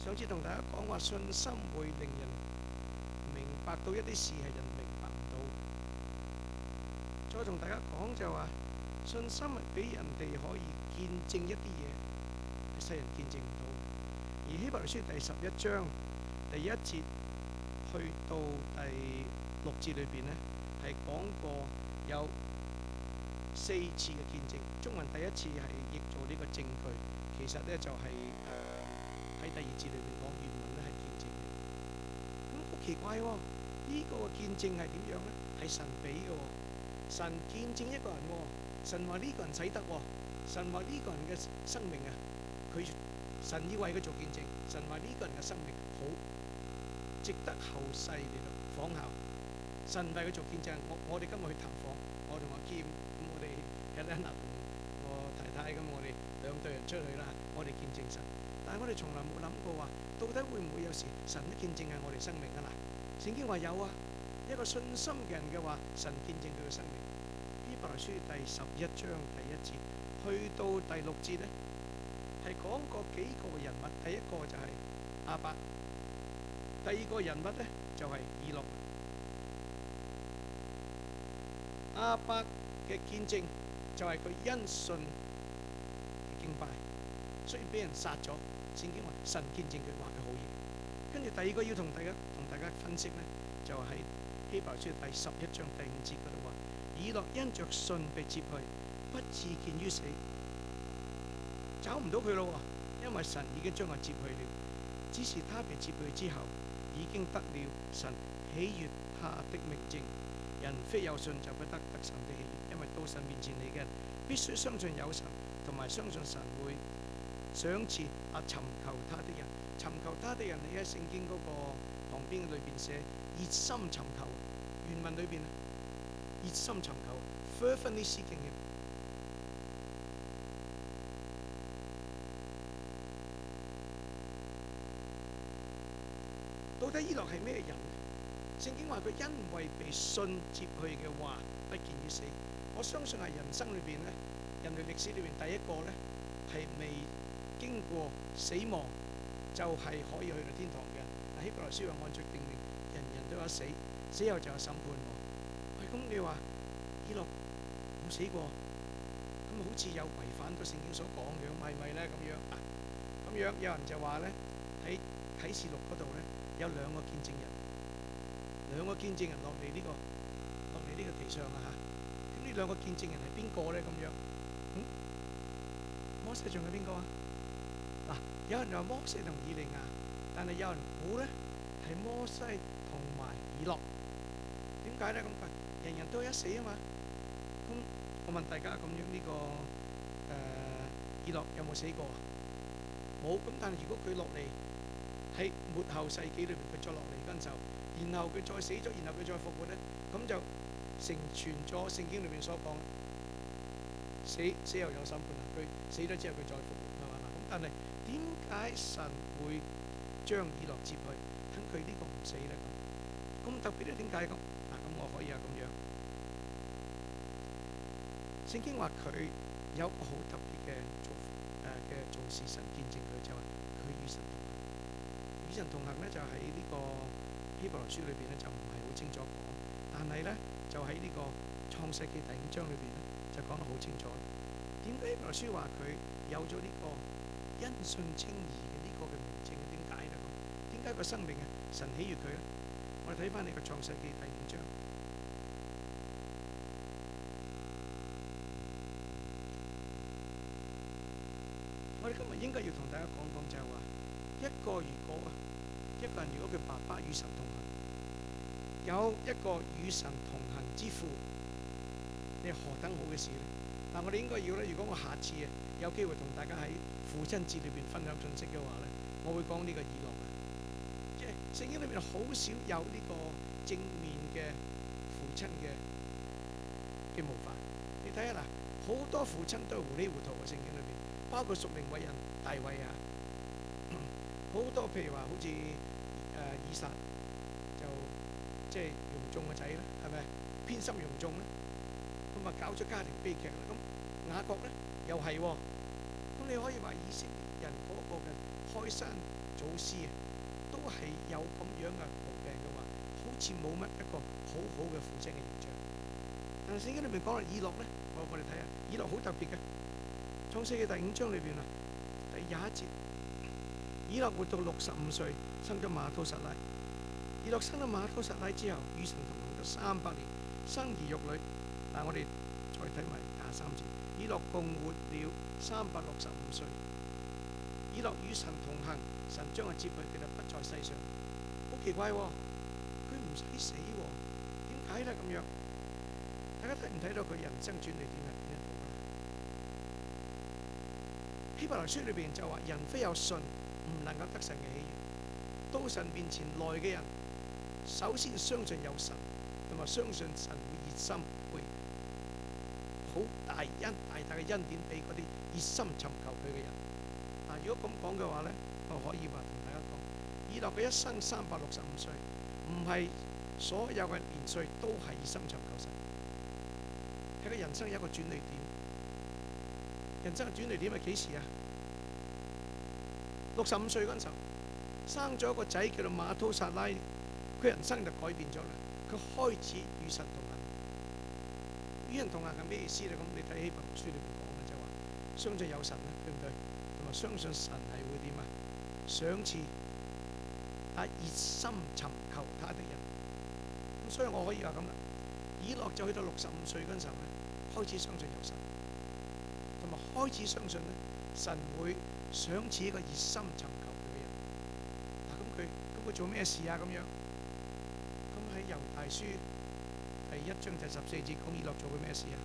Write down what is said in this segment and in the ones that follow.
上次同大家講話，信心會令人明白到一啲事係人明白唔到。再同大家講就話，信心係俾人哋可以見證一啲嘢，係世人見證唔到。而希伯來書第11章第1節去到第6節裏邊呢，係講過有4次嘅見證。中文第一次係譯做呢個證據，其實呢就係喺第2節裏邊講原文咧係見證嘅。咁好奇怪喎，呢個見證係點樣呢？係神俾嘅喎，神見證一個人喎，神話呢個人使得喎，神話呢個人嘅生命啊，神要為佢做見證，神話呢個人嘅生命好值得後世嚟到仿效。神為佢做見證，我哋今日去探訪，我同阿劍，咁我哋Helena同我太太咁，我哋2隊人出去啦，我哋見證神。但係我哋從來冇諗過話，到底會唔會有時神嘅見證係我哋生命啊？嗱，聖經話有啊，一個信心嘅人嘅話，神見證佢嘅生命。希伯來書第11章第1節去到第6節呢，係講過幾個人物。第一個就係亞伯，第二個人物呢就係以諾。亞伯嘅見證就係佢因信嘅敬拜，雖然俾人殺咗，聖經話神見證佢話佢好嘢。跟住第二個要同大家分析呢，就喺希伯來書第11章第5節嗰度話，以諾因着信被接去，不致見於死，找唔到佢咯，因為神已經將佢接去了。只是他被接去之後，已經得了神喜悅他的明證。人非有信就不得神的喜悅，因為到神面前嚟嘅人必須相信有神，同埋相信神會賞賜尋求他的人。尋求他的人，你喺聖經嗰個旁邊裏邊寫熱心尋求，原文裏邊啊，熱心尋求 fervently seeking him。到底以諾係咩人？聖經話佢因為被信接去嘅話，不見於死。我相信係人生裏邊咧，人類歷史裏邊第一個咧係未經過死亡就係可以去到天堂嘅。但希伯來書話按著定命，人人都有死，死後就有審判。喂，咁你話以諾冇死過，咁好似有違反咗聖經所講嘅，係咪咧？咁樣啊？咁樣有人就話咧，喺啟示錄嗰度咧有2個見證人。2個見證人落嚟呢個地上啊嚇，咁呢2個見證人係邊個咧？咁樣，摩西仲有邊個啊？嗱，有人話摩西同以利亞，但係有人估咧係摩西同埋以諾。點解咧？咁人人都一死啊嘛。咁我問大家咁樣呢個以諾有冇死過啊？冇。咁但係如果佢落嚟喺末後世紀裏邊，佢再落嚟嗰陣時候，然後佢再死咗，然後佢再復活咧，咁就成全咗聖經裏面所講死後有審判啊！佢死咗之後佢再復活，係嘛？咁但係點解神會將以諾接去，等佢呢個唔死咧？咁特別咧？點解咁？嗱，咁我可以啊咁樣。聖經話佢有個好特別嘅做事，神見證佢就話佢與神同行。與神同行咧，就喺呢個希伯來書裏邊咧就唔係好清楚講，但係咧就喺呢個創世記第5章裏邊咧就講得好清楚。點解希伯來書話佢有咗呢個因信稱義嘅呢個嘅名稱？點解咧？點解個生命啊神喜悅佢咧？我哋睇翻你個創世記第5章。我哋今日應該要同大家講講就係話，一個人如果佢爸爸與神同行，有一個與神同行之父，你何等好嘅事咧？嗱，我哋應該要咧。如果我下次有機會同大家喺父親節裏邊分享信息嘅話咧，我會講呢個以諾嘅，即係聖經裏邊好少有呢個正面嘅父親嘅模範。你睇下嗱，好多父親都係糊裡糊塗嘅，聖經裏邊，包括屬靈偉人大衛啊，好多譬如話好似以撒就即係容縱個仔啦，係咪偏心容縱咧？咁啊搞出家庭悲劇啦。咁雅各咧又係喎。咁你可以話以色列人嗰個嘅開山祖師啊，都係有咁樣嘅毛病嘅話，好似冇乜一個好好嘅父親嘅形象。但係聖經裏面講啦，以諾咧，我哋睇下，以諾好特別嘅。創世記第5章裏邊啊，第21節，以諾活到65歲，生咗馬土撒拉。以諾生咗馬土撒拉之後，與神同行咗300年，生兒育女。嗱，我哋再睇埋23節，以諾共活了365歲。以諾與神同行，神將佢接去，佢就不在世上。好奇怪喎，佢唔使死喎，點解咧咁樣？大家睇唔睇到佢人生轉捩點係邊一度啊？希伯來書裏邊就話：人非有信，唔能夠得神嘅喜悅。到神面前來嘅人，首先相信有神，同埋相信神會熱心，會好大嘅恩典俾嗰啲熱心尋求佢嘅人。嗱，如果咁講嘅話咧，我可以話同大家講，以諾嘅一生365歲，唔係所有嘅年歲都係熱心尋求神。佢嘅人生有一個轉捩點。人生嘅轉捩點係幾時啊？65歲嗰陣時候，生咗一個仔叫做馬土撒拉，佢人生就改變咗啦。佢開始與神同行。與人同行係咩意思咧？咁你睇希伯來書裏面講嘅就話，相信有神啦，對唔對？同埋相信神係會點啊？賞賜熱心尋求他的人。咁所以我可以話咁啦，以諾就去到65歲嗰陣時候咧，開始相信有神。同埋開始相信咧，神會賞賜一個熱心尋求佢嘅人。嗱，咁佢做咩事啊？咁樣，咁喺猶大書第1章第14節講以諾做過咩事啊？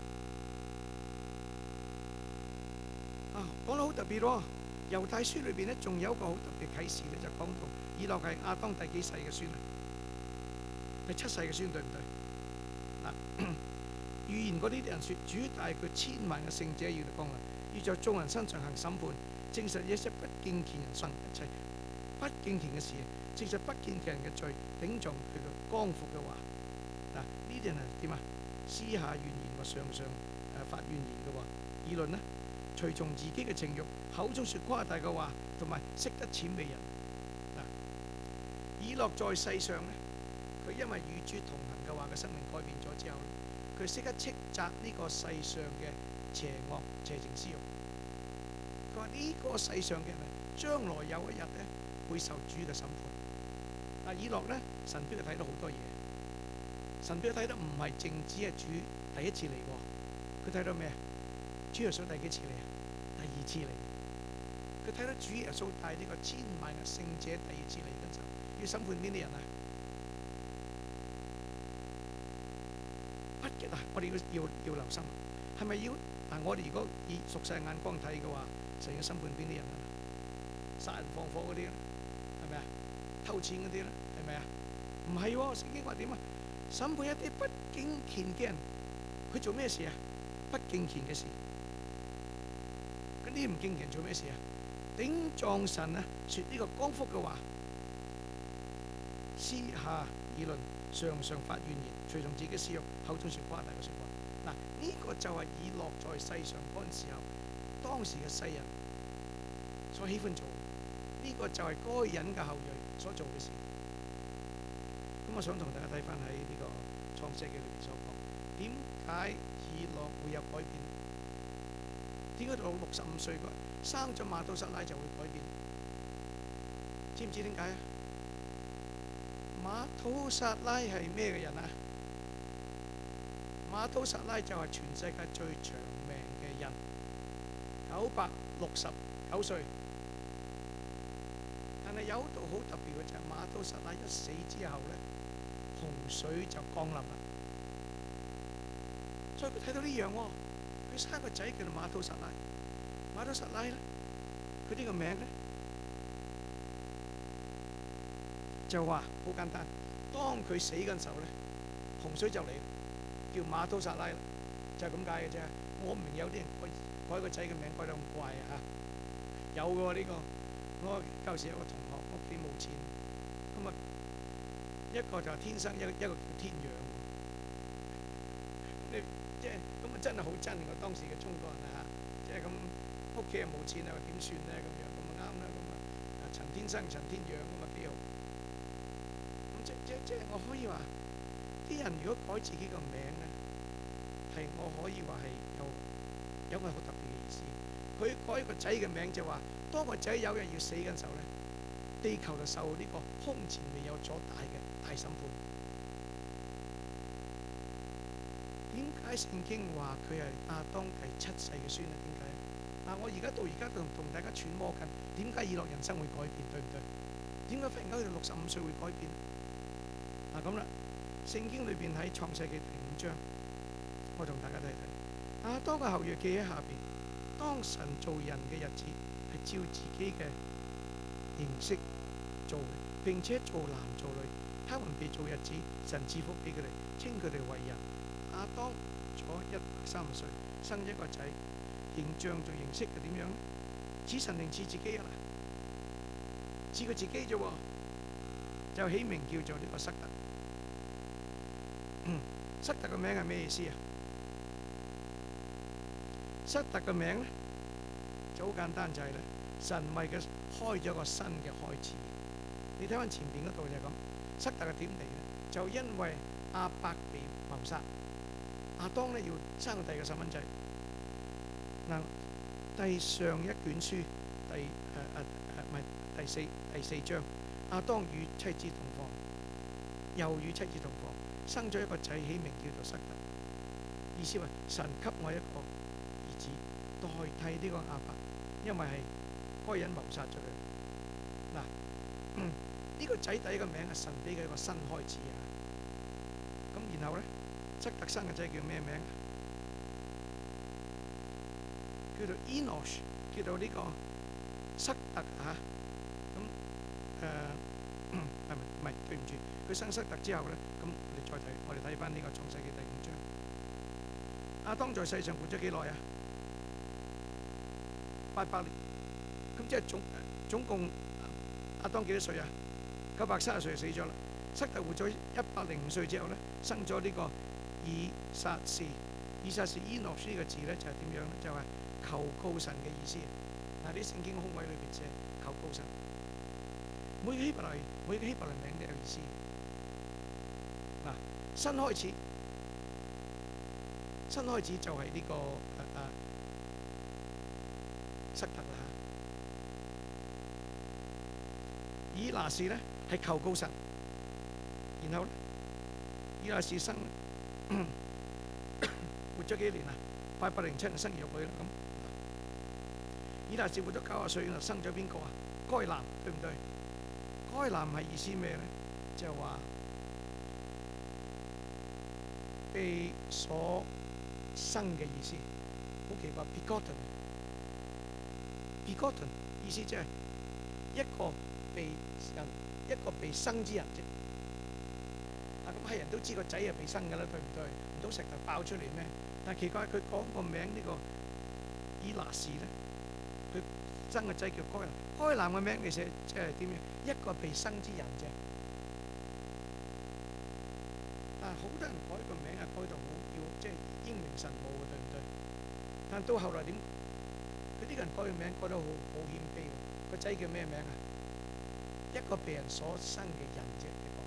講得好特別喎！猶大書裏邊咧，仲有一個好特別啟示咧，就講到以諾係亞當第幾世嘅孫啊？第7世嘅孫，對唔對？嗱。預言嗰啲人說，主帶佢1000萬嘅聖者要嚟降臨，要在眾人身上行審判，證實一些不敬虔人信一切不敬虔嘅事，證實不敬虔人嘅罪，頂撞佢嘅光復嘅話。嗱，呢啲人係點啊？私下怨言或常常發怨言嘅話，議論呢，隨從自己嘅情慾，口中說誇大嘅話，同埋識得諂媚人。嗱，以諾在世上呢，佢因為與主同行嘅話，嘅生命改變咗之後，佢識得斥責呢個世上嘅邪惡、邪情私慾。佢話呢個世上嘅人將來有一日咧會受主嘅審判。以諾咧，神俾佢睇到好多嘢。神俾佢睇到唔係淨止係主第一次嚟喎，佢睇到咩？主耶穌第幾次嚟啊？第2次嚟。佢睇到主耶穌帶呢個1000萬嘅聖者第2次嚟嘅時候，要審判邊啲人啊？我哋要留心，係咪要？我哋如果以屬世眼光睇嘅話，神要審判邊啲人啊？殺人放火嗰啲咧，係咪啊？偷錢嗰啲咧，係咪啊？唔係喎，聖經話點啊？審判一啲不敬虔嘅人，佢做咩事啊？不敬虔嘅事。嗰啲唔敬虔做咩事啊？頂撞神啊！說呢個光復嘅話，私下議論，常常發怨言，隨從自己私慾，口中說誇大嘅說話。嗱，呢個就係以諾在世上嗰陣時候，當時嘅世人所喜歡做。呢個就係該隱嘅後裔所做嘅事。咁我想同大家睇翻喺呢個創世記裏邊所講，點解以諾會有改變？點解到65歲生咗馬土撒拉就會改變？知唔知點解啊？馬土撒拉係咩嘅人啊？馬土撒拉就係全世界最長命嘅人，969歲。但係有一度好特別嘅就係馬土撒拉一死之後咧，洪水就降臨啦。所以佢睇到呢樣喎，佢生個仔叫做馬土撒拉。馬土撒拉咧，佢呢個名咧就話好簡單，當佢死嗰陣時候咧，洪水就嚟，叫馬土撒拉啦，就係咁解嘅啫。我唔明有啲人改個仔嘅名改得咁怪啊嚇，有嘅喎呢個。我舊時有個同學屋企冇錢，咁啊一個就係天生，一個叫天養。你即係咁啊，真係好真個當時嘅中國人啊嚇，即係咁屋企又冇錢啊，點算咧咁樣？咁啊啱啦，咁啊陳天生陳天養咁啊幾好。咁即係我可以話，啲人如果改自己個名咧，係我可以話係有個好特別嘅意思。佢改個仔嘅名就話，當個仔有日要死嘅時候咧，地球就受呢個空前未有咗大審判。點解聖經話佢係亞當第7世嘅孫咧？點解？我而家到而家同大家揣摩緊，點解以諾人生會改變，對唔對？點解忽然間去到65歲會改變？咁啦，聖經裏邊喺創世記第5章，我同大家睇睇。亞當嘅後裔記喺下邊，當神造人嘅日子係照自己嘅形式做嘅，並且做男做女。他們被造日子，神賜福俾佢哋，稱佢哋為人。亞當咗130歲，生一個仔，形象做形式係點樣呢？似神定似自己啊？似佢自己啫喎，就起名叫做呢個塞特。塞特嘅名係咩意思啊？塞特嘅名咧就好簡單，就係咧神為佢開咗個新嘅開始。你睇翻前邊嗰度就係咁，塞特係點嚟嘅？就因為亞伯被謀殺，亞當咧要生個第二個細蚊仔。嗱，第上一卷書第4章，亞當與妻子同房，又與妻子同房，生咗一個仔，起名叫做塞特。意思話神給我一個兒子代替呢個亞伯，因為係該人謀殺咗佢。嗱，呢個仔第一個名係神俾佢一個新開始啊。咁然後咧，塞特生嘅仔叫咩名？叫做 Enosh， 叫做呢個塞特嚇。咁唔係對唔住，佢生塞特之後咧，咁我哋睇翻呢個創世記第5章。亞當在世上活咗幾耐啊？800年。咁即係總共亞當幾多歲啊？930歲就死咗啦。塞特活咗105歲之後咧，生咗呢個以撒士。以撒士 Enosh 呢個字咧就係點樣咧？就係求告神嘅意思。嗱，啲聖經空位裏邊寫求告神。每個希伯來名都有意思。嗱，新開始就係呢個塞特啦。以拿士咧係求告神，然後咧以拿士生活咗幾年啊？807年生兒育女啦。咁以拿士活咗90歲，生咗邊個啊？該南，對唔對？該南係意思咩咧？就係話被所生嘅意思。好奇怪 ，begotten 意思即係一個被生之人啫。咁係人都知個仔係被生㗎啦，對唔對？唔通石頭爆出嚟咩？但係奇怪，佢講個名呢個以拿士咧，佢生個仔叫該南。該南嘅名你寫即係點樣？一個被生之人啫。但係好多人改個名啊，改到好要即係英明神武嘅，對唔對？但到後來點？佢呢個人改個名改得好謙卑喎。個仔叫咩名啊？一個被人所生嘅人啫。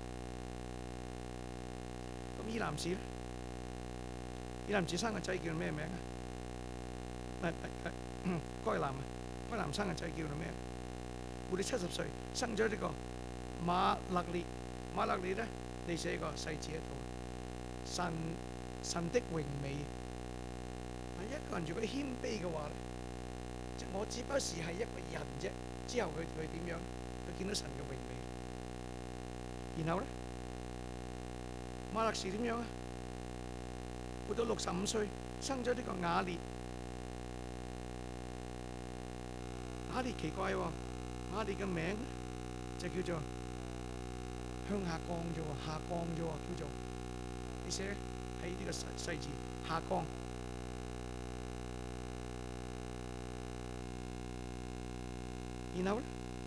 咁以南士咧？以南士生個仔叫咩名啊？該南啊，該南生個仔叫做咩？活到70歲，生咗呢個馬勒列。馬勒列咧，你寫個細字喺度。神的榮美。一個人如果謙卑嘅話咧，即我只不過是係一個人啫。之後佢點樣？佢見到神嘅榮美。然後咧，馬勒士點樣啊？活到65歲，生咗呢個雅列。雅列奇怪喎，雅列嘅名就叫做向下降啫喎，下降啫喎，叫做你寫喺呢個細字下降。然後咧，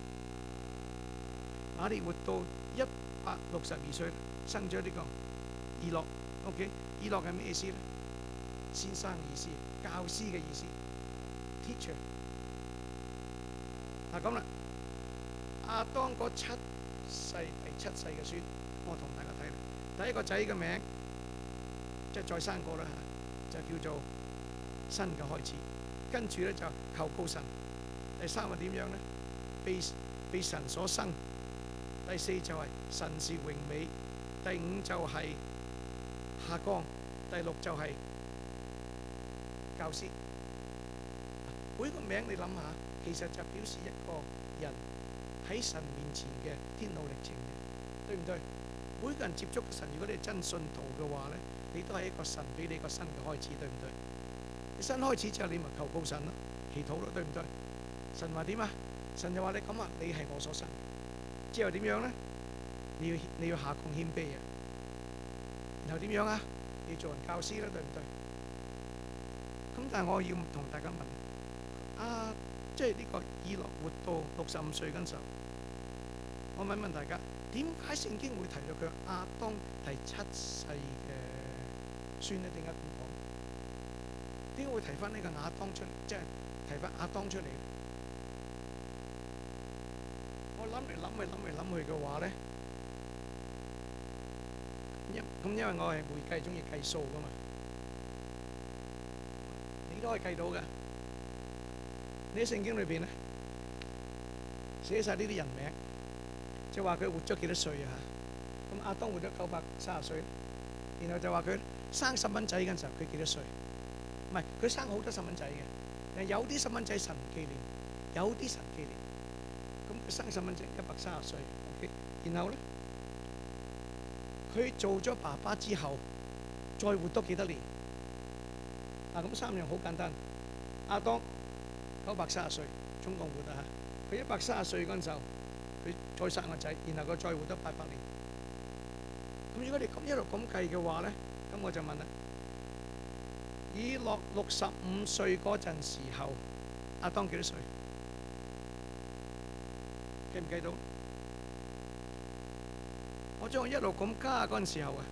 雅列活到162歲，生咗呢個以諾。OK， 以諾係咩意思咧？先生嘅意思，教師嘅意思 ，teacher。嗱咁啦， 亞當嗰第七世嘅孫，我同大家睇啦。第一個仔嘅名即係再生過啦嚇，就叫做新嘅開始。跟住咧就求告神。第三係點樣咧？被神所生。第四就係神是榮美。第五就係夏光。第六就係教師。每個名你諗下，其實就表示一個人喺神面前嘅天路歷程嘅，對唔對？每個人接觸神，如果你係真信徒嘅話咧，你都係一個神俾你個新嘅開始，對唔對？你新開始之後，你咪求告神咯，祈禱咯，對唔對？神話點啊？神就話你咁啊，你係我所生。之後點樣咧？你要下降謙卑啊。然後點樣啊？你要做人教師啦，對唔對？咁但係我要同大家問即係呢個以諾活到65歲嗰陣時候，我問大家，點解聖經會提到佢亞當第七世嘅孫咧？點解咁講？點解會提翻呢個亞當出嚟？即係提翻亞當出嚟？我諗嚟諗去嘅話咧，因為我係會計，中意計數噶嘛，你都可以計到嘅。你喺聖經裏邊咧寫晒呢啲人名，就話佢活咗幾多歲啊？咁亞當活咗930歲，然後就話佢生細蚊仔嗰陣時候佢幾多歲？唔係，佢生好多細蚊仔嘅，但係有啲細蚊仔神唔紀念，有啲神紀念。咁佢生細蚊仔130歲，OK，然後咧佢做咗爸爸之後，再活多幾多年？咁3樣好簡單，亞當930歲，總共活啊！佢130歲嗰陣時候，佢再生個仔，然後佢再活得800年。咁如果你咁一路咁計嘅話咧，咁我就問啦：以諾65歲嗰陣時候，亞當幾多歲？計唔計到？我將我一路咁加嗰陣時候啊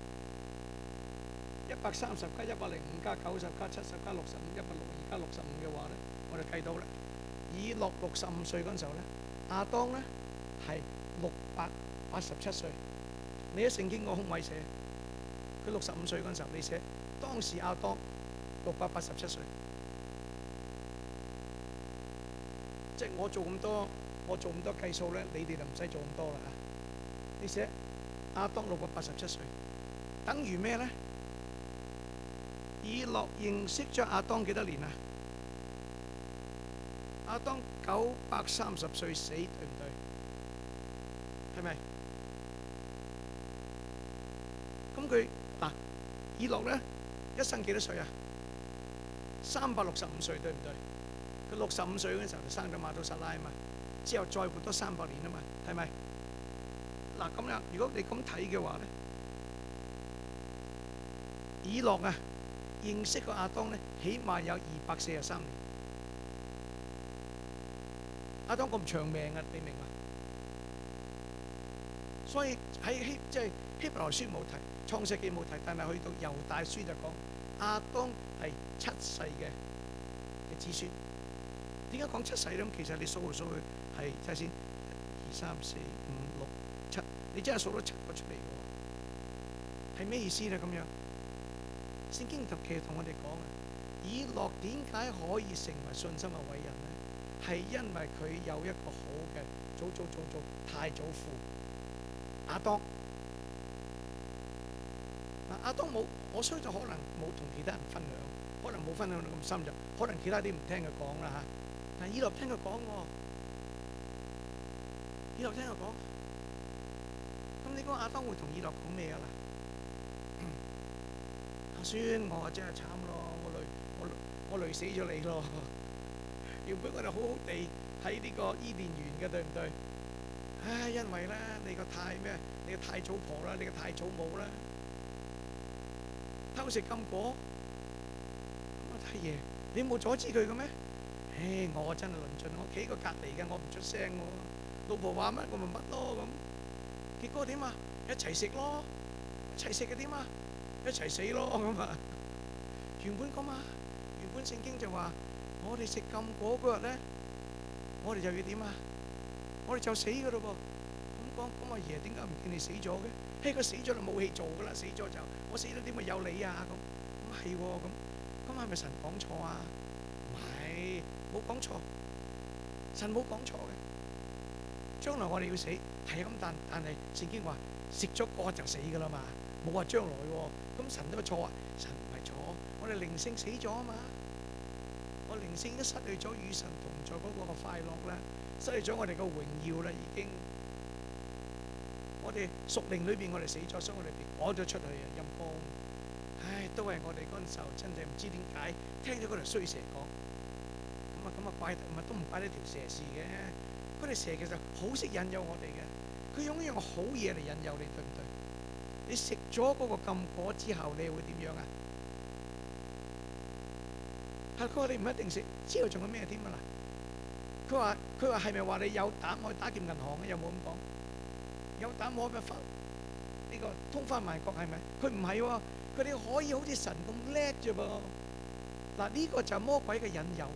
，130加105加90加70加65，162加65嘅話咧，我就計到啦。以諾65歲嗰陣時候咧，亞當咧係687歲。你喺聖經個空位寫，佢65歲嗰陣時候，你寫當時亞當687歲。即係我做咁多計數咧，你哋就唔使做咁多啦嚇。你寫亞當687歲，等於咩咧？以諾認識咗亞當幾多年啊？亞當930歲死，對唔對？係咪？咁佢以諾咧一生幾多歲啊？365歲，對唔對？佢65歲嗰陣時候就生咗馬土撒拉啊嘛，之後再活多300年啊嘛，係咪？咁樣如果你咁睇嘅話咧，以諾啊認識個亞當咧，起碼有243年。亞當咁長命啊，你明嘛？所以喺希伯來書冇提，創世記冇提，但係去到猶大書就講亞當係7世嘅子孫。點解講7世咧？咁其實你數嚟數去係睇下先，1、2、3、4、5、6、7，你真係數到7個出嚟嘅喎，係咩意思咧？咁樣聖經其實同我哋講啊，以諾點解可以成為信心嘅偉人咧？係因為佢有一個好嘅祖太祖父亞當。亞當冇，我相信可能冇同其他人分享，可能冇分享到咁深入，可能其他啲唔聽佢講啦嚇。但係以諾聽佢講喎，以諾聽佢講，咁你講亞當會同以諾講咩啊啦？阿孫，我真係慘咯，我累死咗你咯。原本我哋好好地喺呢個伊甸園嘅，對唔對？唉，因為咧你個太祖婆啦，你個太祖母啦，偷食禁果，咁啊太爺，你冇阻止佢嘅咩？唉，我真係論盡，我企個隔離嘅，我唔出聲喎。老婆話乜我咪乜咯咁。結果點啊？一齊食咯，一齊食嘅點啊？一齊死咯咁啊！原本咁啊，原本聖經就話我哋食禁果嗰日咧，我哋就要點啊？ 我哋就死噶咯噃。咁講咁阿爺點解唔見你死咗嘅？嘿，佢死咗就冇戲做噶啦，死咗就我死咗點會有你啊？咁係喎，咁係咪神講錯啊？唔係，冇講錯，神冇講錯嘅。將來我哋要死係咁，但係聖經話食咗個就死噶啦嘛，冇話將來喎。咁神都錯啊？神唔係錯，我哋靈性死咗啊嘛，我靈性都失去咗與神同在嗰個快樂啦，失去咗我哋個榮耀啦，已經。我哋屬靈裏邊我哋死咗，所以我哋被趕咗出去啊，陰公。唉，都係我哋嗰陣時候真係唔知點解聽咗嗰條衰蛇講，咁啊怪，唔係都唔怪呢條蛇事嘅。嗰條蛇其實好識引誘我哋嘅，佢用一樣好嘢嚟引誘你，對唔對？你食咗嗰個禁果之後，你會點樣啊？係佢話你唔一定食，之後仲有咩添啊？嗱，佢話係咪話你有膽去打劫銀行嘅？有冇咁講？有膽可以發呢個通翻萬國係咪？佢唔係喎，佢哋可以好似神咁叻啫噃。嗱，呢個就係魔鬼嘅引誘。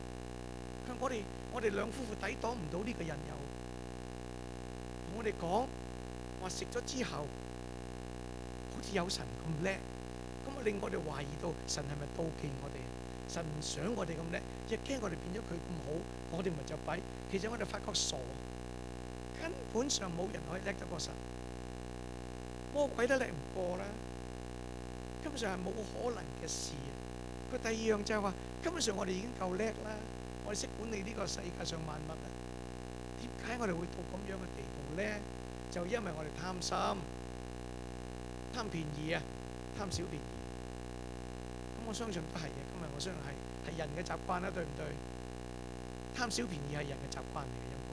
我哋兩夫婦抵擋唔到呢個引誘，同我哋講話食咗之後，好似有神咁叻，咁啊令我哋懷疑到神係咪妒忌我哋？神唔想我哋咁叻，亦驚我哋變咗佢咁好，我哋咪就弊。其實我哋發覺傻，根本上冇人可以叻得過神，魔鬼都叻唔過啦，根本上係冇可能嘅事。佢第二樣就係話，根本上我哋已經夠叻啦。我哋識管理呢個世界上萬物啊！點解我哋會到咁樣嘅地步咧？就因為我哋貪心、貪便宜啊，貪小便宜。咁我相信都係嘅。今日我相信係人嘅習慣啦，對唔對？貪小便宜係人嘅習慣嚟嘅，陰公。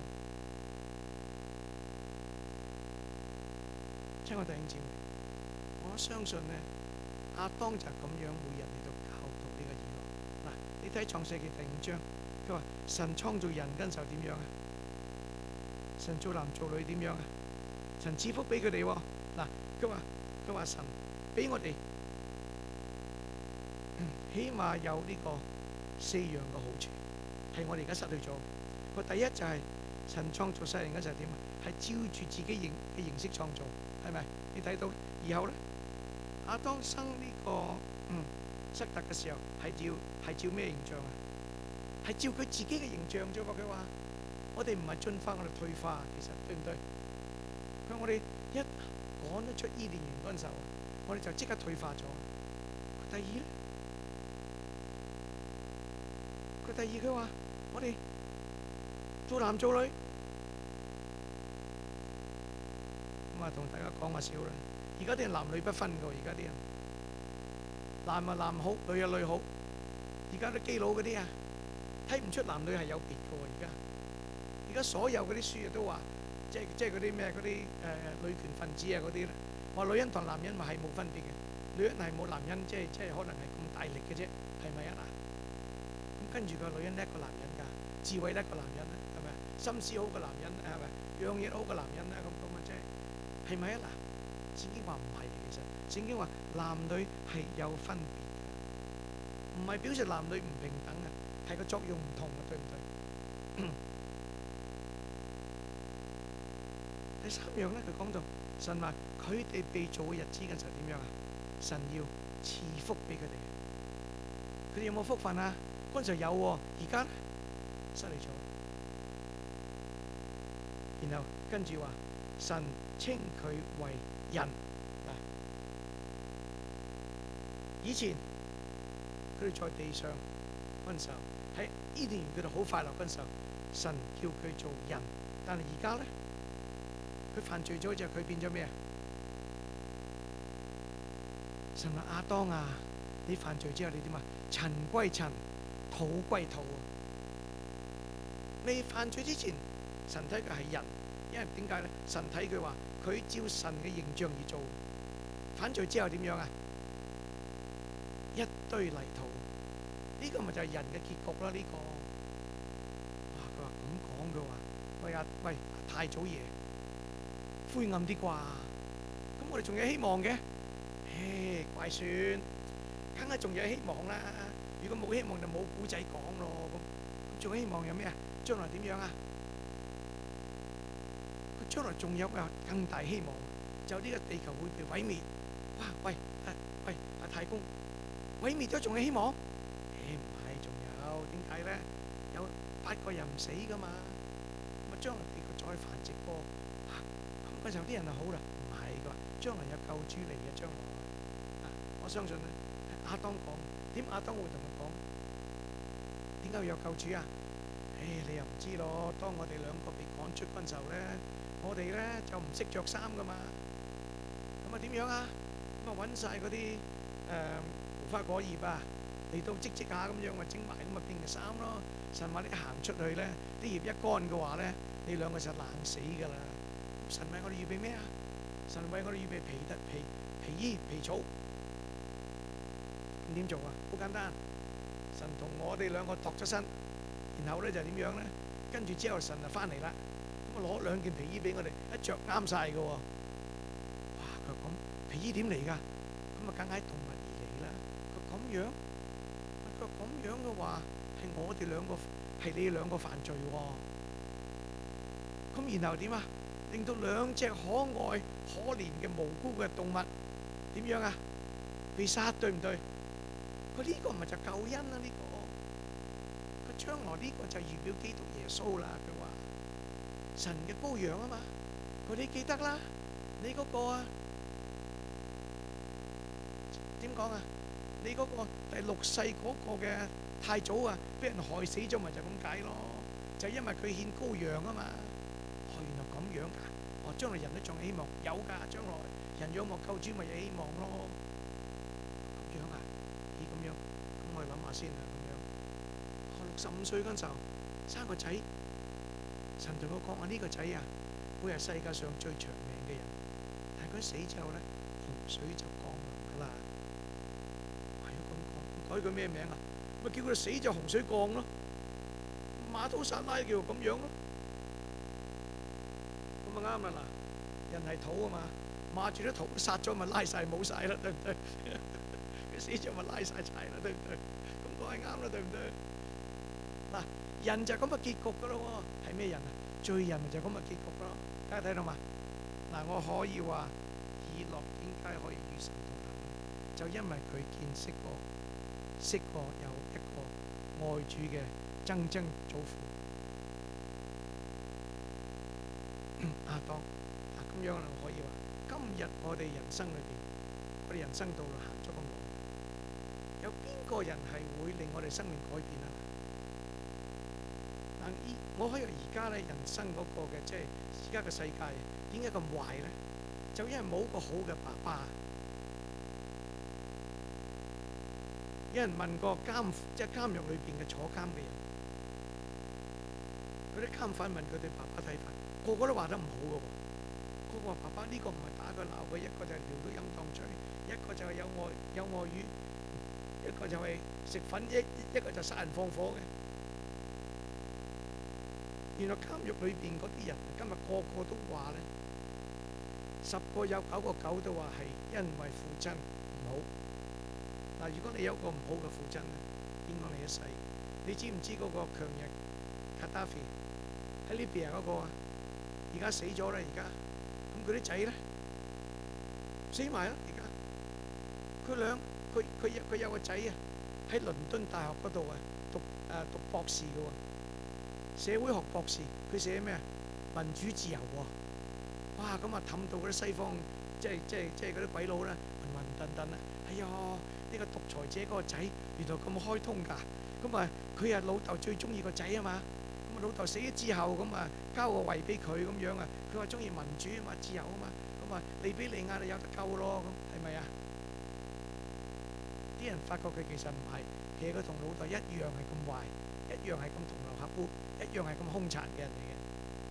親愛弟兄姊妹，我相信咧，亞當就係咁樣每日嚟到教導呢個以諾。嗱，你睇創世記第5章。佢話神創造人嗰陣時候點樣啊？神造男造女點樣啊？神賜福俾佢哋喎。嗱，佢話神俾我哋起碼有呢個4樣嘅好處，係我哋而家失去咗。個第一就係神創造世人嗰陣時點啊？係照住自己嘅形式創造，係咪？你睇到以後咧，亞當生呢個塞特嘅時候係照咩形象啊？係照佢自己嘅形象啫喎，佢話我哋唔係進化，我哋退化，其實對唔對？佢話我哋一趕得出伊甸園嗰陣時候，我哋就即刻退化咗。第二咧，佢話我哋做男做女，咁啊同大家講下笑啦。而家啲人男女不分㗎喎，而家啲人男啊男好，女啊女好，而家啲基佬嗰啲啊。睇唔出男女係有別嘅喎，而家所有嗰啲書都話，即係嗰啲咩嗰啲女權分子啊嗰啲咧，話女人同男人咪係冇分別嘅，女人係冇男人即係可能係咁大力嘅啫，係咪啊嗱？咁跟住個女人叻過男人㗎，智慧叻過男人啦，係咪？心思好過男人係咪？樣嘢好過男人啦，咁啊即係咪啊嗱？聖經話唔係，其實聖經話男女係有分別嘅，唔係表示男女唔平等啊。係個作用唔同嘅，對唔對？第三樣咧，佢講到神話佢哋被造嘅日子嘅時候點樣啊？神要賜福俾佢哋，佢哋有冇福分啊？嗰陣時有喎，而家失去咗。然後跟住話神稱佢為人啊！以前佢哋在地上嗰陣時候。喺伊甸園佢哋好快樂嗰陣時候，神叫佢做人，但係而家咧，佢犯罪咗之後，佢變咗咩啊？神話亞當啊，你犯罪之後你點啊？塵歸塵，土歸土啊！未犯罪之前，神睇佢係人，因為點解咧？神睇佢話佢照神嘅形象而做，犯罪之後點樣啊？一堆泥土。呢個咪就係人嘅結局啦！呢個，哇！佢話咁講嘅話，喂太祖爺，灰暗啲啩？咁我哋仲有希望嘅？唉，怪算，梗係仲有希望啦！如果冇希望就冇古仔講咯。咁仲有希望有咩啊？將來點樣啊？ 將來仲有個更大希望，就呢個地球會被毀滅。哇！喂，太公，毀滅咗仲有希望？唔係，仲有點解咧？有8個人唔死噶嘛，咁將來地球再繁殖過，咁嗰時候啲人就好啦。唔係噶，將來有救主嚟嘅將來。我相信咧，亞當講，點亞當會同佢講？點解要有救主啊？你又唔知咯。當我哋兩個被趕出嗰陣時候咧，我哋咧就唔識着衫噶嘛。咁啊點樣啊？咁啊揾晒嗰啲無花果葉啊，嚟到織下咁樣啊，整埋咁啊變嘅衫咯。神話你行出去咧，啲葉一乾嘅話咧，你兩個就冷死噶啦。神為我哋預備咩啊？神為我哋預備皮衣皮草。咁點做啊？好簡單，神同我哋兩個度咗身。然後咧就點樣咧？跟住之後神就翻嚟啦，咁啊攞2件皮衣俾我哋，一着啱晒嘅喎。哇！佢話咁皮衣點嚟㗎？咁啊梗係動物而嚟啦。佢咁樣，佢話咁樣嘅話係我哋兩個係你兩個犯罪喎。咁然後點啊？令到2隻可愛可憐嘅無辜嘅動物點樣啊？被殺對唔對？佢呢個唔係就救恩啦呢個。將來呢個就預表基督耶穌啦。佢話神嘅羔羊啊嘛，佢你記得啦，你嗰個啊點講啊？你嗰個第6世嗰個嘅太祖啊，俾人害死咗，咪就咁解咯。就因為佢獻羔羊啊嘛。原來咁樣㗎。將來人都仲有希望，有㗎。將來人仰望救主，咪有希望咯。咁樣啊？咁樣，咁我哋諗下先啊。65歲嗰陣時候生個仔，神同我講：我呢個仔啊，會係世界上最長命嘅人。但係佢死之後咧，洪水就降臨㗎啦。係啊，咁講，改佢咩名啊？咪叫佢死就洪水降咯。馬土撒拉叫咁樣咯。咁啊啱啦嗱，人係土啊嘛，馬住啲土殺咗咪拉曬冇曬啦，對唔對？佢死咗咪拉曬柴啦，對唔對？咁講係啱啦，對唔對？嗱，人就咁嘅結局噶咯喎，係咩人啊？罪人就咁嘅結局咯。大家睇到嘛？嗱，我可以話以諾點解可以與神同行？就因為佢見識過有一個愛主嘅曾曾祖父亞當。嗱，咁樣就可以話，今日我哋人生裏邊，我哋人生道路行咗咁耐，有邊個人係會令我哋生命改變啊？我可以話而家咧，人生嗰個嘅即係而家嘅世界點解咁壞咧？就因為冇個好嘅爸爸。有人問過即係監獄裏邊嘅坐監嘅人，嗰啲監犯問佢哋爸爸睇法，個個都話得唔好嘅喎。個個話爸爸呢個唔係打佢鬧佢，一個就係撩到陰當嘴，一個就係有外遇，一個就係食粉，一個就殺人放火嘅。原來監獄裏邊嗰啲人，今日個個都話咧，10個有9個9都話係因為父親唔好。嗱，如果你有個唔好嘅父親咧，影響你一世。你知唔知嗰個強人卡達菲喺呢邊嗰個啊？而家死咗啦，而家咁佢啲仔咧死埋啦，而家佢有個仔啊，喺倫敦大學嗰度啊讀博士嘅喎。社會學博士，佢寫咩啊？民主自由喎！哇，咁啊氹到嗰啲西方，即係嗰啲鬼佬咧，暈暈沌沌啊！哎呀，呢個獨裁者嗰個仔原來咁開通㗎！咁啊，佢啊老豆最中意個仔啊嘛！咁啊老豆死咗之後，咁啊交個位俾佢咁樣啊！佢話中意民主啊嘛，自由啊嘛！咁啊利比里亞就有得救咯，咁係咪啊？啲人發覺佢其實唔係，其實佢同老豆一樣係咁壞，一樣係咁同流合污，一樣係咁兇殘嘅人嚟嘅。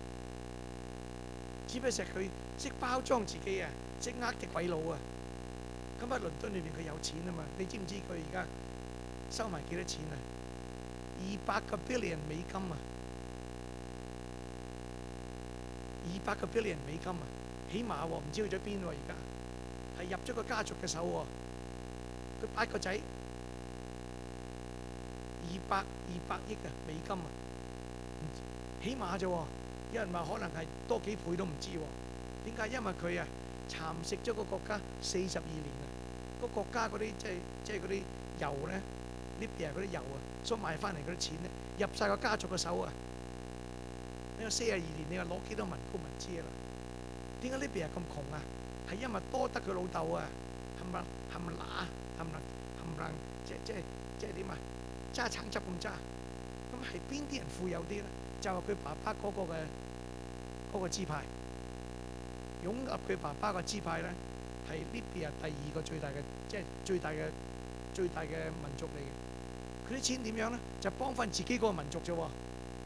只不過佢識包裝自己啊，識呃啲鬼佬啊。咁喺倫敦裏邊佢有錢啊嘛，你知唔知佢而家收埋幾多錢啊？200個 billion 美金啊！200個 billion 美金啊，起碼喎，唔知去咗邊喎，而家係入咗個家族嘅手喎。佢8個仔，200億啊美金啊，起碼啫喎有人話可能係多幾倍都唔知喎。點解？因為佢啊蠶食咗個國家42年啊，個國家嗰啲即係嗰啲油咧，Libya嗰啲油啊，所買翻嚟嗰啲錢咧，入晒個家族嘅手啊！呢個42年，你話攞幾多民膏民脂啊？點解Libya咁窮啊？係因為多得佢老豆啊，冚唪唥即係點啊？揸橙汁咁揸。咁係邊啲人富有啲咧？就係佢爸爸嗰個支派，湧入佢爸爸個支派咧，係Libya第二個最大嘅，即係最大嘅民族嚟嘅。佢啲錢點樣咧？就幫翻自己嗰個民族啫喎。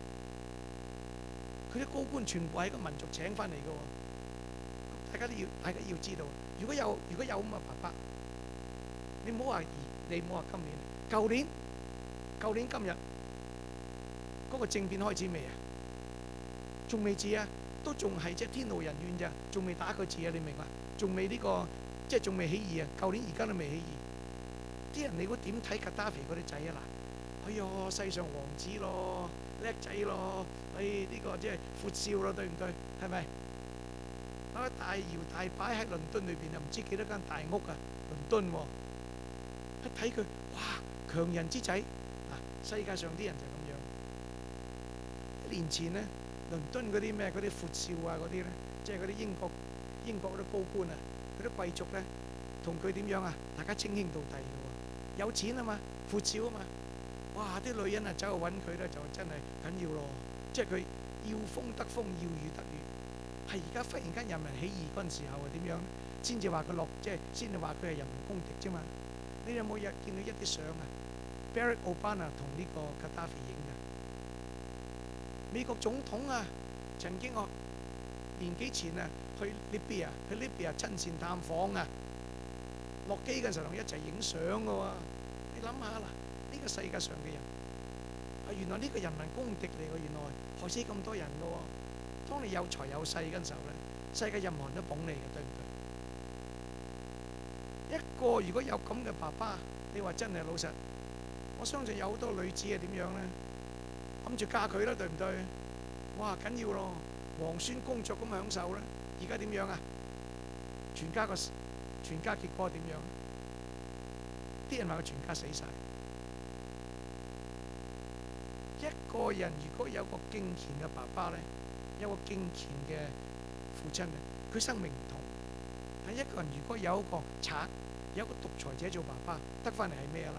佢啲高官全部係個民族請翻嚟嘅喎。大家要知道，如果有咁嘅爸爸，你唔好話今年，舊年今日嗰個政變開始未啊？仲未治啊？都仲係即係天怒人怨咋，仲未打佢治啊？你明嘛？仲未即係仲未起義啊！舊年而家都未起義，啲人你估點睇卡達菲嗰啲仔啊？嗱，哎唷，世上王子咯，叻仔咯，呢個即係闊少咯，對唔對？係咪？大搖大擺喺倫敦裏邊啊，唔知幾多間大屋啊，倫敦喎。一睇佢，哇，強人之仔嗱，世界上啲人就咁樣。1年前咧，倫敦嗰啲咩嗰啲闊少啊嗰啲咧，即係嗰啲英國嗰啲高官啊，嗰啲貴族咧，同佢點樣啊？大家稱兄道弟嘅喎，有錢啊嘛，闊少啊嘛，哇！啲女人啊走去揾佢咧，就真係緊要咯，即係佢要風得風，要雨得雨。係而家忽然間人民起義嗰陣時候係點樣？先至話佢即係先至話佢係人民公敵啫嘛。你有冇見到一啲相啊 ？Barack Obama 同呢個卡達菲影嘅美國總統啊，曾經我年幾前啊去 Libya 親善探訪啊，落機嘅時候同一齊影相嘅喎。你諗下啦，呢個世界上嘅人原來呢個人民公敵嚟嘅，原來害死咁多人嘅喎。當你有財有勢嗰陣時候咧，世界任何人都捧你嘅，對唔對？一個如果有咁嘅爸爸，你話真係老實，我相信有好多女子係點樣咧？諗住嫁佢啦，對唔對？哇，緊要咯，皇孫公爵咁享受啦。而家點樣啊？全家結果點樣？啲人話佢全家死晒。一個人如果有個敬虔嘅爸爸咧，有個敬虔嘅父親咧，佢生命唔同。係一個人如果有一個賊，有一個獨裁者做爸爸，得翻嚟係咩啊？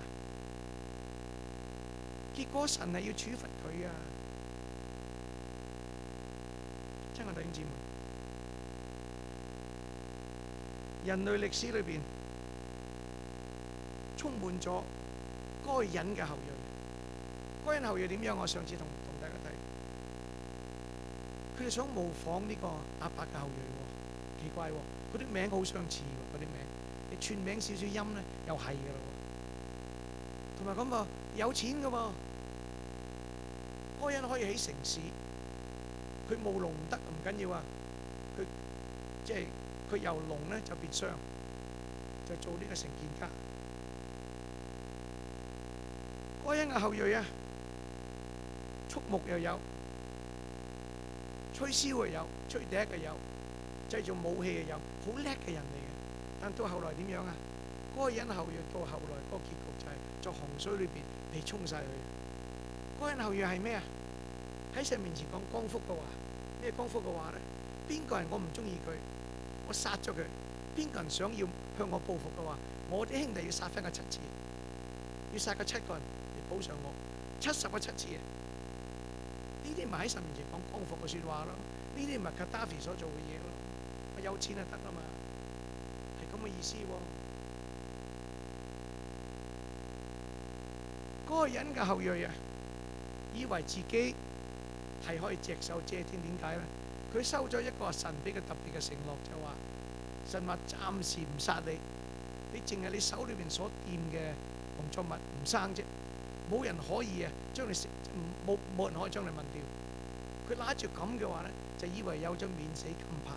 結果神係要處罰佢啊！親愛弟兄姊妹，人類歷史裏邊充滿咗該隱嘅後裔。該隱後裔點樣？我上次同大家睇。佢哋想模仿呢個亞伯嘅後裔喎，奇怪喎，嗰啲名好相似喎，嗰啲名你串名少少音咧，又係嘅咯。同埋咁喎，有錢嘅喎，該隱可以起城市，佢務農唔得唔緊要啊，佢即係佢由農咧就變商，就做呢個成建家。該隱嘅後裔啊，畜牧又有。吹簫嘅有，吹笛嘅有，製造武器嘅有，好叻嘅人嚟嘅。但到後來點樣啊？該隱後裔到後來嗰個結局就係在洪水裏邊被沖晒去。該隱後裔係咩啊？喺神面前講光復嘅話，咩光復嘅話咧？邊個人我唔中意佢，我殺咗佢；邊個人想要向我報復嘅話，我啲兄弟要殺翻佢7次，要殺佢7個人嚟補償我70個7次啊！呢啲咪喺神面前講光復嘅説話咯，呢啲咪卡達菲所做嘅嘢咯。我有錢就得啦嘛，係咁嘅意思喎。該隱嘅後裔啊，以為自己係可以隻手遮天，點解咧？佢收咗一個神俾佢特別嘅承諾，就話神話暫時唔殺你，你淨係你手裏邊所掂嘅農作物唔生啫。冇人可以啊，將你食冇人可以將你問掉。佢拿住咁嘅話咧，就以為有咗免死金牌，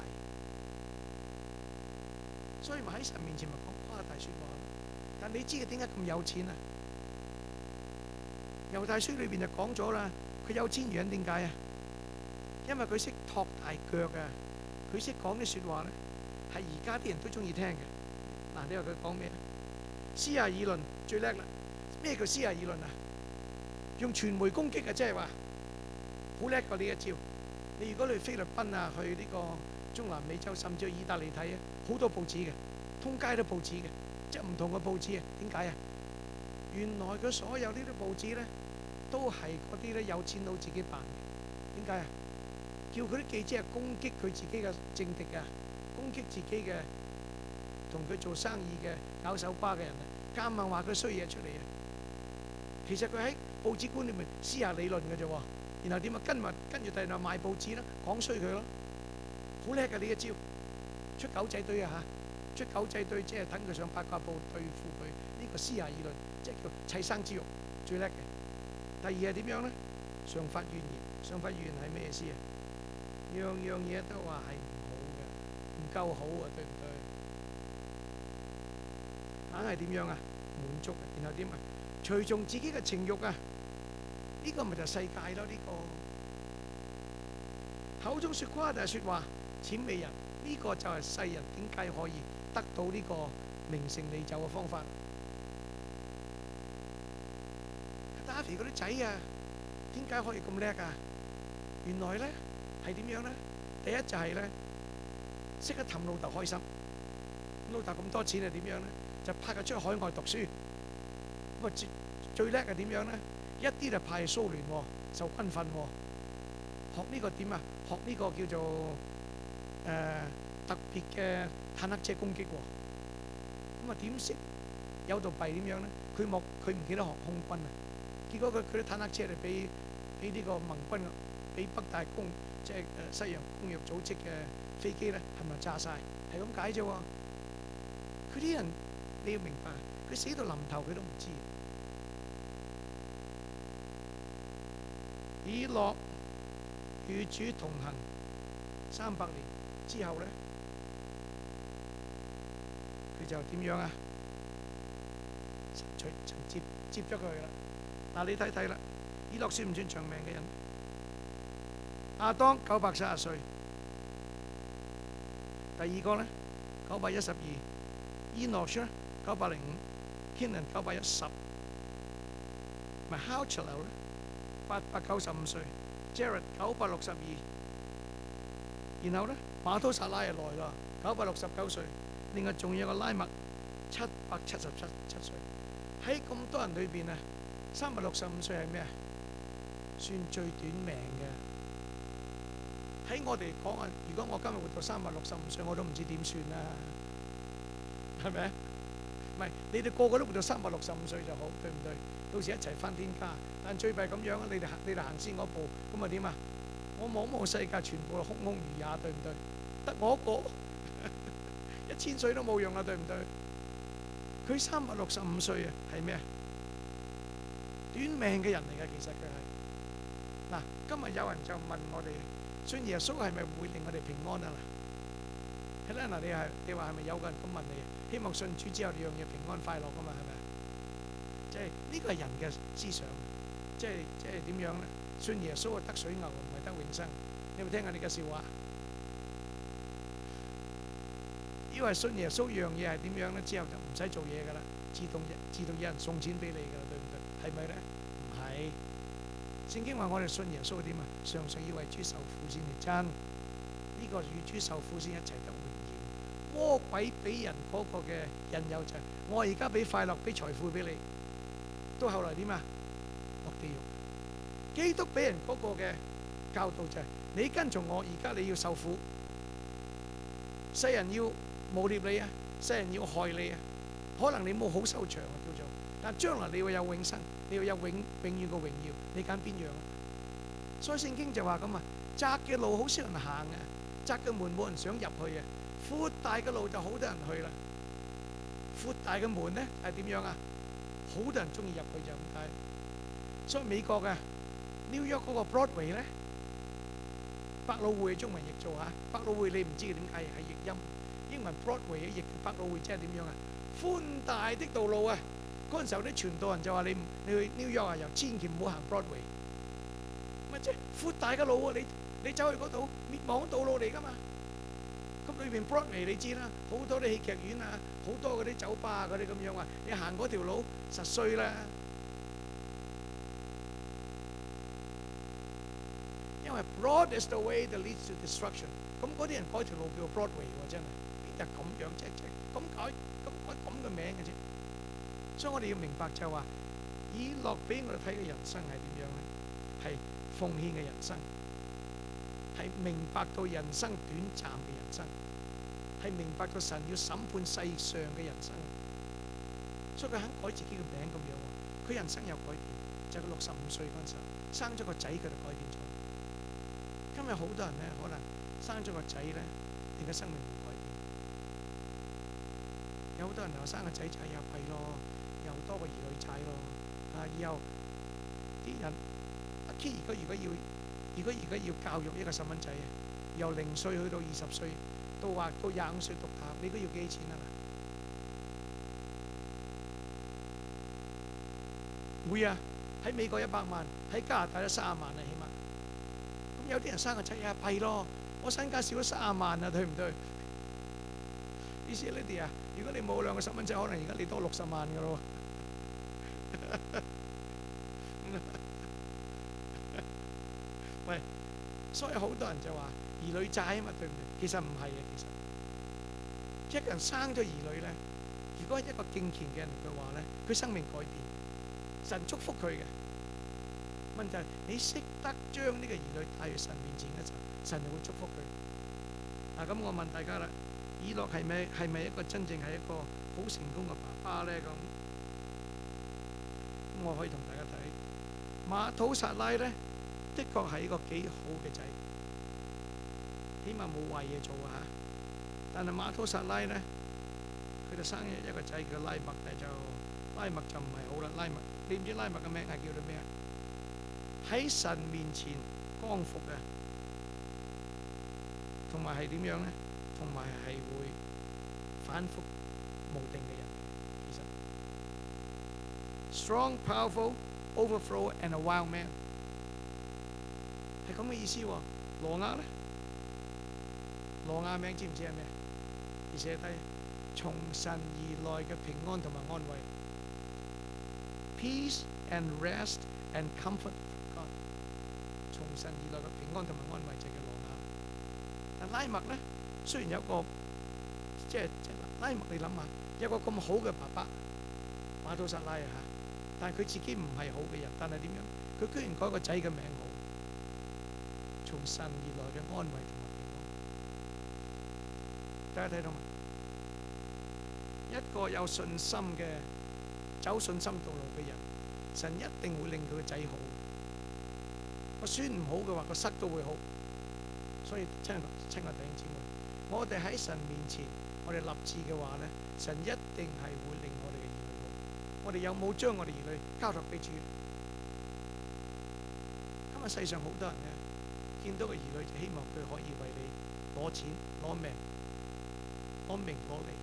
所以咪喺神面前咪講誇大説話咯。但你知佢點解咁有錢啊？猶大書裏邊就講咗啦，佢有錢原因點解啊？ 因為佢識托大腳啊，佢識講啲説話咧，係而家啲人都中意聽嘅。嗱，你話佢講咩啊？施亞爾倫最叻啦。咩叫施亞爾倫啊？用傳媒攻擊啊，即係話好叻過呢一招。你如果去菲律賓啊，去呢個中南美洲，甚至去意大利睇啊，好多報紙嘅，通街都報紙嘅，即係唔同嘅報紙啊。點解啊？原來佢所有呢啲報紙咧，都係嗰啲咧有錢佬自己辦嘅。點解啊？叫佢啲記者係攻擊佢自己嘅政敵啊，攻擊自己嘅同佢做生意嘅搞手巴嘅人啊，夾硬話佢衰嘢出嚟啊！其實佢喺報紙館裏面私下理論嘅啫喎，然後點啊？跟住第日賣報紙啦，講衰佢咯，好叻嘅呢一招，出狗仔隊啊嚇，出狗仔隊即係等佢上八卦報對付佢呢個施亞爾倫，即係叫砌生之肉，最叻嘅。第二係點樣咧？上發怨言，上發怨言係咩意思啊？樣樣嘢都話係唔好嘅，唔夠好啊，對唔對？硬係點樣啊？滿足，然後點啊？隨從自己嘅情慾啊！呢個咪就係世界咯，呢個口中説誇大説話，諂媚人，呢個就係世人點解可以得到呢個名成利就嘅方法。打肥嗰啲仔啊，點解可以咁叻啊？原來咧係點樣咧？第一就係咧識得氹老豆開心，老豆咁多錢係點樣咧？就派佢出去海外讀書。咁啊最叻係點樣咧？一啲就派去蘇聯受軍訓，學呢個點啊？學呢個叫做特別嘅坦克車攻擊。咁啊點識有道弊點樣咧？佢唔記得學空軍啊！結果佢啲坦克車嚟俾呢個盟軍，俾北大公即係西洋公約組織嘅飛機咧，係咪炸晒？係咁解啫喎！佢啲人你要明白，佢死到臨頭佢都唔知。以諾與主同行300年之後咧，佢就點樣啊？神接咗佢啦。嗱，你睇睇啦，以諾算唔算長命嘅人？亞當930歲，第二個咧912，以諾咧905，天人910，咪哈切流咧895歲 ，Jared 962，然後咧馬土撒拉又來啦，969歲，另外仲有個拉麥777歲。喺咁多人裏邊啊，365歲係咩啊？算最短命嘅。喺我哋講啊，如果我今日活到365歲，我都唔知點算啦，係咪？唔係，你哋個個都活到365歲就好，對唔對？到時一齊返天家。但最弊咁樣，你哋行先嗰步，咁啊點啊？我望世界全部空空如也，對唔對？得我一個，1000歲都冇用啦，對唔對？佢365歲啊，係咩啊？短命嘅人嚟嘅，其實佢係。嗱，今日有人就問我哋，信耶穌係咪會令我哋平安啊？嗱，係啦，嗱，你話係咪有個人咁問你？希望信主之後你樣嘢平安快樂噶嘛？係咪？即係呢個係人嘅思想，即係點樣咧？信耶穌係得水牛，唔係得永生。你有冇聽過呢個笑話？因為信耶穌樣嘢係點樣咧？之後就唔使做嘢噶啦，自動有人送錢俾你噶啦，對唔對？係咪咧？唔係。聖經話我哋信耶穌點啊？常常要為主受苦先係真。呢個與主受苦先一齊得榮耀。魔鬼俾人嗰個嘅引誘就係我而家俾快樂俾財富俾你，到後來點啊？落地獄。基督俾人嗰個嘅教導就係你跟從我，而家你要受苦，世人要誣衊你啊，世人要害你啊，可能你冇好收場啊叫做，但將來你會有永生，你會有永遠嘅榮耀，你揀邊樣啊？所以聖經就話咁啊，窄嘅路好少人行啊，窄嘅門冇人想入去啊，闊大嘅路就好多人去啦。闊大嘅門咧係點樣啊？好多人中意入去就咁解。所以美國嘅紐約嗰個 Broadway 咧，百老匯中文譯做嚇，百老匯你唔知佢點解係譯音，英文 Broadway 嘅譯百老匯即係點樣啊？寬大的道路啊！嗰陣時候啲傳道人就話你去紐約啊，又千祈唔好行 Broadway。咪即係闊大嘅路啊！ 你走去嗰度滅亡道路嚟噶嘛？咁裏邊 Broadway 你知啦，好多啲戲劇院啊，好多嗰啲酒吧嗰啲咁樣啊，你行嗰條路實衰啦。因為 broad is the way that leads to destruction。咁嗰啲人改條路叫 Broadway 喎，真係邊日咁樣啫？咁改咁嘅名嘅啫。所以我哋要明白就係話，以諾俾我哋睇嘅人生係點樣咧？係奉獻嘅人生，係明白到人生短暫嘅人生，係明白到神要審判世上嘅人生。所以佢肯改自己嘅名咁樣喎。佢人生有改變，就係佢65歲嗰陣時候生咗個仔，佢就改變咗。今日好多人咧，可能生咗個仔咧，你嘅生命冇改變。有好多人又生個仔仔又弊咯，又多個兒女仔咯。以後啲人阿 K 如果而家要教育一個細蚊仔啊，由0歲去到20歲，到25歲讀大學，你都要幾錢啊？會啊，喺美國100萬，喺加拿大都30萬啊，起碼。咁有啲人生個仔啊，弊咯，我身家少咗30萬啊，對唔對？意思呢啲啊，如果你冇2個細蚊仔，可能而家你多60萬噶咯。喂，所以好多人就話兒女債啊嘛，對唔對？其實唔係嘅，其實一個人生咗兒女咧，如果係一個敬虔嘅人嘅話咧，佢生命改變，神祝福佢嘅。問題係你識得將呢個兒女帶去神面前嘅時候，神就會祝福佢。咁我問大家啦，以諾係咪一個真正係一個好成功嘅爸爸咧？咁我可以同大家睇馬土撒拉咧，的確係一個幾好嘅仔，起碼冇壞嘢做啊。但係馬土撒拉咧，佢就生一個仔叫拉麥，但係拉麥就唔係好啦。拉麥，你唔知拉麥嘅名係叫做咩啊？喺神面前光復嘅，同埋係點樣咧？同埋係會反覆無定嘅人。其實 strong, powerful, overthrow and a wild man 係咁嘅意思喎。挪亞咧，挪亞名知唔知係咩？而寫低從神而來嘅平安同埋安慰 ，peace and rest and comfort。從神而來嘅平安同埋安慰就叫挪亞。但拉麥咧，雖然有個即係拉麥，你諗下有個咁好嘅爸爸馬土撒拉啊，但係佢自己唔係好嘅人，但係點樣？佢居然改個仔嘅名好，從神而來嘅安慰同埋平安。大家睇到嘛？一個有信心嘅走信心道路嘅人，神一定會令佢個仔好。個孫唔好嘅話，個室都會好。所以親愛弟兄姊妹，我哋喺神面前，我哋立志嘅話咧，神一定係會令我哋嘅兒女好。我哋有冇將我哋兒女交託俾主？今日世上好多人咧，見到個兒女就希望佢可以為你攞錢、攞命、攞名、攞利，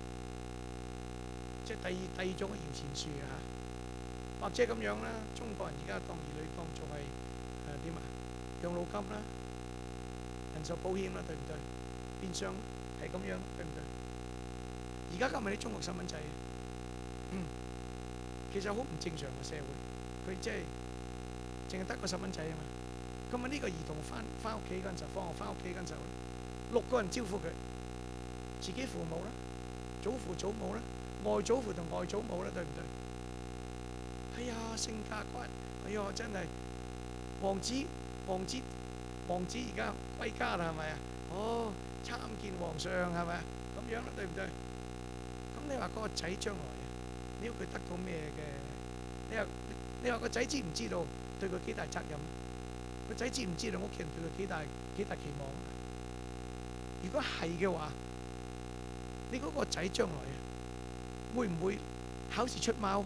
即係第二種嘅搖錢樹啊！或者咁樣啦，中國人而家當兒女當做係點啊？養老金啦、人壽保險啦，對唔對？變相係咁樣，對唔對？而家今日啲中國細蚊仔，其實好唔正常嘅社會，佢即係淨係得個細蚊仔啊嘛。咁啊呢個兒童翻屋企嗰陣時候，放學翻屋企嗰陣時候，6個人招呼佢，自己父母啦、祖父祖母啦、外祖父同外祖母啦，對唔對？哎呀，性格乖，哎呀真係王子而家歸家啦，係咪啊？哦，參見皇上係咪啊？咁樣啦，對唔對？咁你話嗰個仔將來啊，你要佢得到咩嘅？你話個仔知唔知道對佢幾大責任？個仔知唔知道屋企人對佢幾大期望？如果係嘅話，你嗰個仔將來啊，會唔會考試出貓？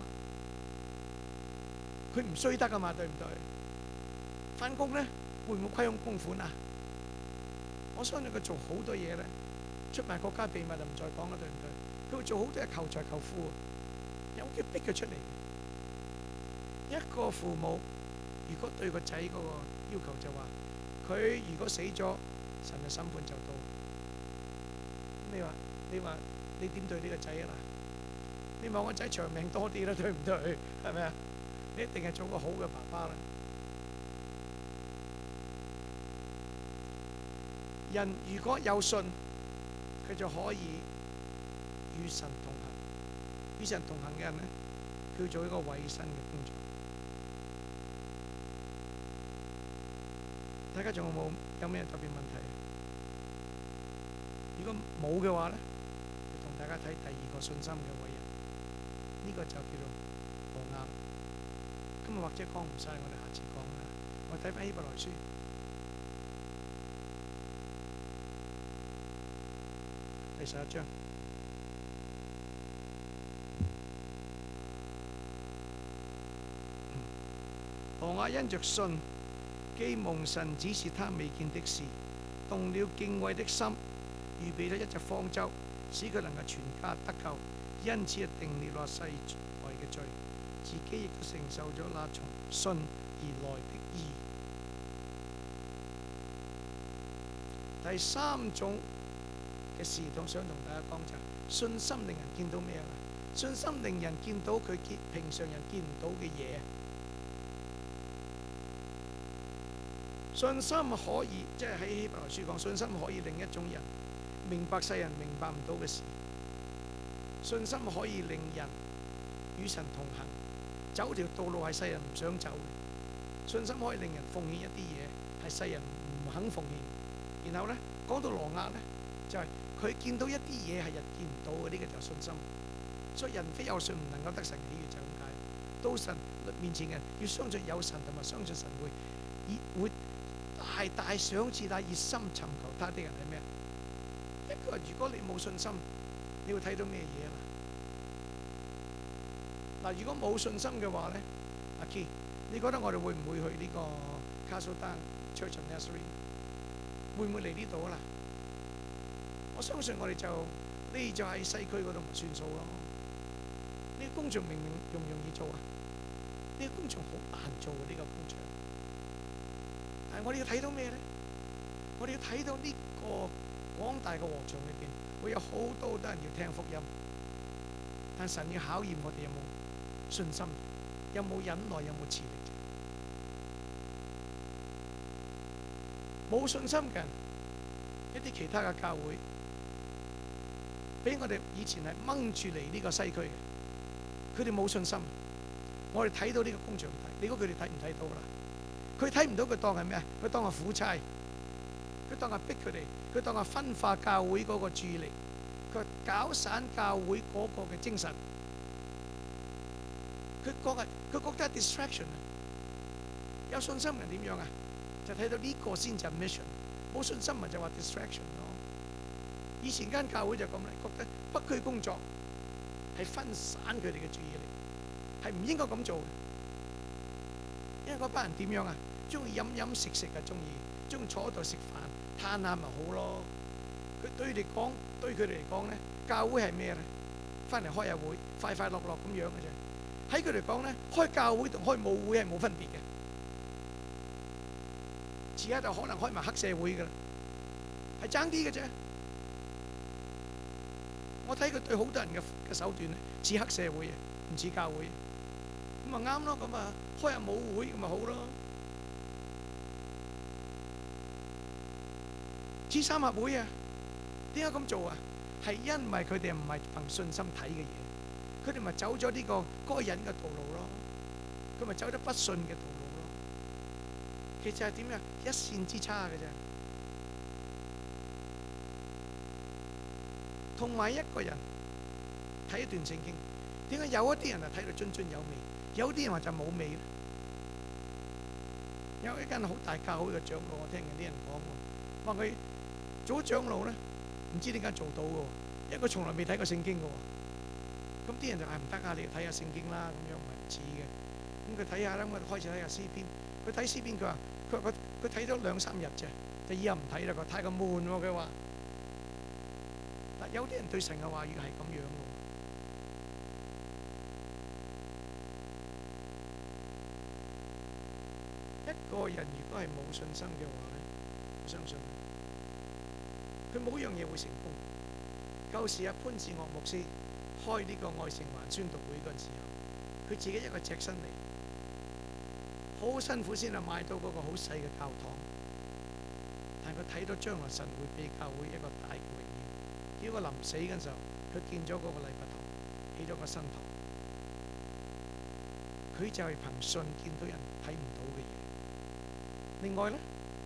佢唔衰得噶嘛，對唔對？翻工咧，會唔會虧空公款啊？我相信佢做好多嘢咧，出賣國家秘密就唔再講啦，對唔對？佢會做好多嘢求財求富，有叫逼佢出嚟。一個父母如果對個仔嗰個要求就話， 佢如果死咗，神嘅審判就到。你話你點對呢個仔啊？你望個仔長命多啲啦，對唔對？係咪啊？你一定係做個好嘅爸爸啦。人如果有信，佢就可以與神同行。與神同行嘅人呢，佢做一個委身嘅工作。大家仲有咩特別問題？如果冇嘅話呢，就同大家睇第二個信心嘅偉人，呢個就叫做挪亞。今日或者講唔晒，我哋下次講啦。我睇翻希伯來書第11章。挪亞因着信，既蒙神指示他未見的事，動了敬畏的心，預備咗一隻方舟，使佢能夠全家得救，因此定了那世代嘅罪，自己亦都承受咗那從信而來的義。第三種嘅事想同大家講就係信心令人見到咩啊？信心令人見到佢平常人見唔到嘅嘢。信心可以，即係喺希伯來書講，信心可以令一種人明白世人明白唔到嘅事。信心可以令人與神同行，走條道路係世人唔想走嘅。信心可以令人奉獻一啲嘢係世人唔肯奉獻。然後呢，講到挪亞呢，就係佢見到一啲嘢係人見唔到嘅，呢個就係信心。所以人非有信唔能夠得神喜悅，就係咁解。到神面前嘅人要相信有神，同埋相信神會大大賞賜他熱心尋求他的人係咩？一個如果你冇信心，你會睇到咩嘢啊？嗱，如果冇信心嘅話咧，阿 Key，你覺得我哋會唔會去呢個 Castledown Church of Nazarene？ 會唔會嚟呢度啊？我相信我哋就喺西區嗰度咪算數咯。呢個工場明容唔容易做啊？呢個工場好難做啊！呢個工場。但係我哋要睇到咩咧？我哋要睇到呢個廣大嘅禾場裏邊，會有好多人要聽福音。但神要考驗我哋有冇信心，有冇忍耐，有冇持力。冇信心嘅人，一啲其他嘅教會，俾我哋以前係掹住嚟呢個西區嘅，佢哋冇信心。我哋睇到呢個工場睇，你估佢哋睇唔睇到啦？佢睇唔到，佢當係咩啊？佢當係苦差，佢當係逼佢哋，佢當係分化教會嗰個注意力，佢搞散教會嗰個嘅精神。佢覺得係 distraction 啊！有信心人點樣啊？就睇到呢個先至係 mission， 冇信心咪就話 distraction 咯。以前間教會就咁啦，覺得北區工作係分散佢哋嘅注意力，係唔應該咁做嘅。因為嗰班人點樣啊？中意飲飲食食啊，中意坐喺度食飯嘆下咪好咯。對佢哋嚟講咧，教會係咩咧？翻嚟開下會，快快樂樂咁樣嘅啫。喺佢哋講咧，開教會同開舞會係冇分別嘅。遲下就可能開埋黑社會噶啦，係爭啲嘅啫。我睇佢對好多人嘅手段咧，似黑社會啊，唔似教會。咁咪啱咯，咁啊開下舞會咁咪好咯。似三合會啊，點解咁做啊？係因為佢哋唔係憑信心睇嘅嘢，佢哋咪走咗呢個該隱嘅道路咯，佢咪走咗不信嘅道路咯。其實係點樣？一線之差嘅啫。同埋一個人睇一段聖經，點解有一啲人係睇到津津有味，有啲人話就冇味咧？有一間好大教會嘅長老，我聽啲人講喎，話佢做長老咧，唔知點解做到嘅喎，因為佢從來未睇過聖經嘅喎。咁啲人就係唔得啊！你睇下聖經啦，咁樣唔係唔似嘅。咁佢睇下啦，我開始睇下詩篇。佢睇詩篇，佢話佢睇咗2-3日啫，就以後唔睇啦。佢太過悶喎，佢話。但有啲人對神嘅話語係咁樣嘅。一個人如果係冇信心嘅話咧， 相信佢冇一樣嘢會成功。舊時潘志岳牧師開呢個愛城環宣道會嗰陣時候，佢自己一個隻身嚟，好辛苦先係買到嗰個好細嘅教堂，但係佢睇到將來神會俾教會一個大嘅榮耀。結果臨死嗰陣時候，佢建咗嗰個禮拜堂，起咗個新堂。佢就係憑信見到人睇唔到嘅嘢。另外咧，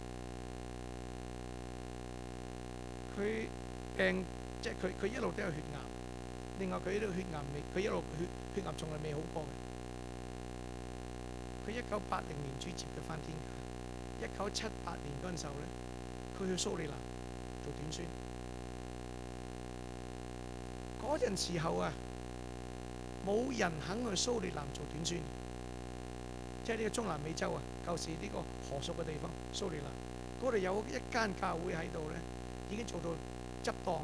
佢病，即係佢一路都有血癌。另外佢呢個血癌未，佢一路血癌從來未好過嘅。佢1980年主接佢返天家，1978年嗰陣時候咧，佢去蘇里南做短宣。嗰陣時候啊，冇人肯去蘇里南做短宣，即係呢個中南美洲啊，舊時呢個河屬嘅地方，蘇里南嗰度有一間教會喺度咧，已經做到執當。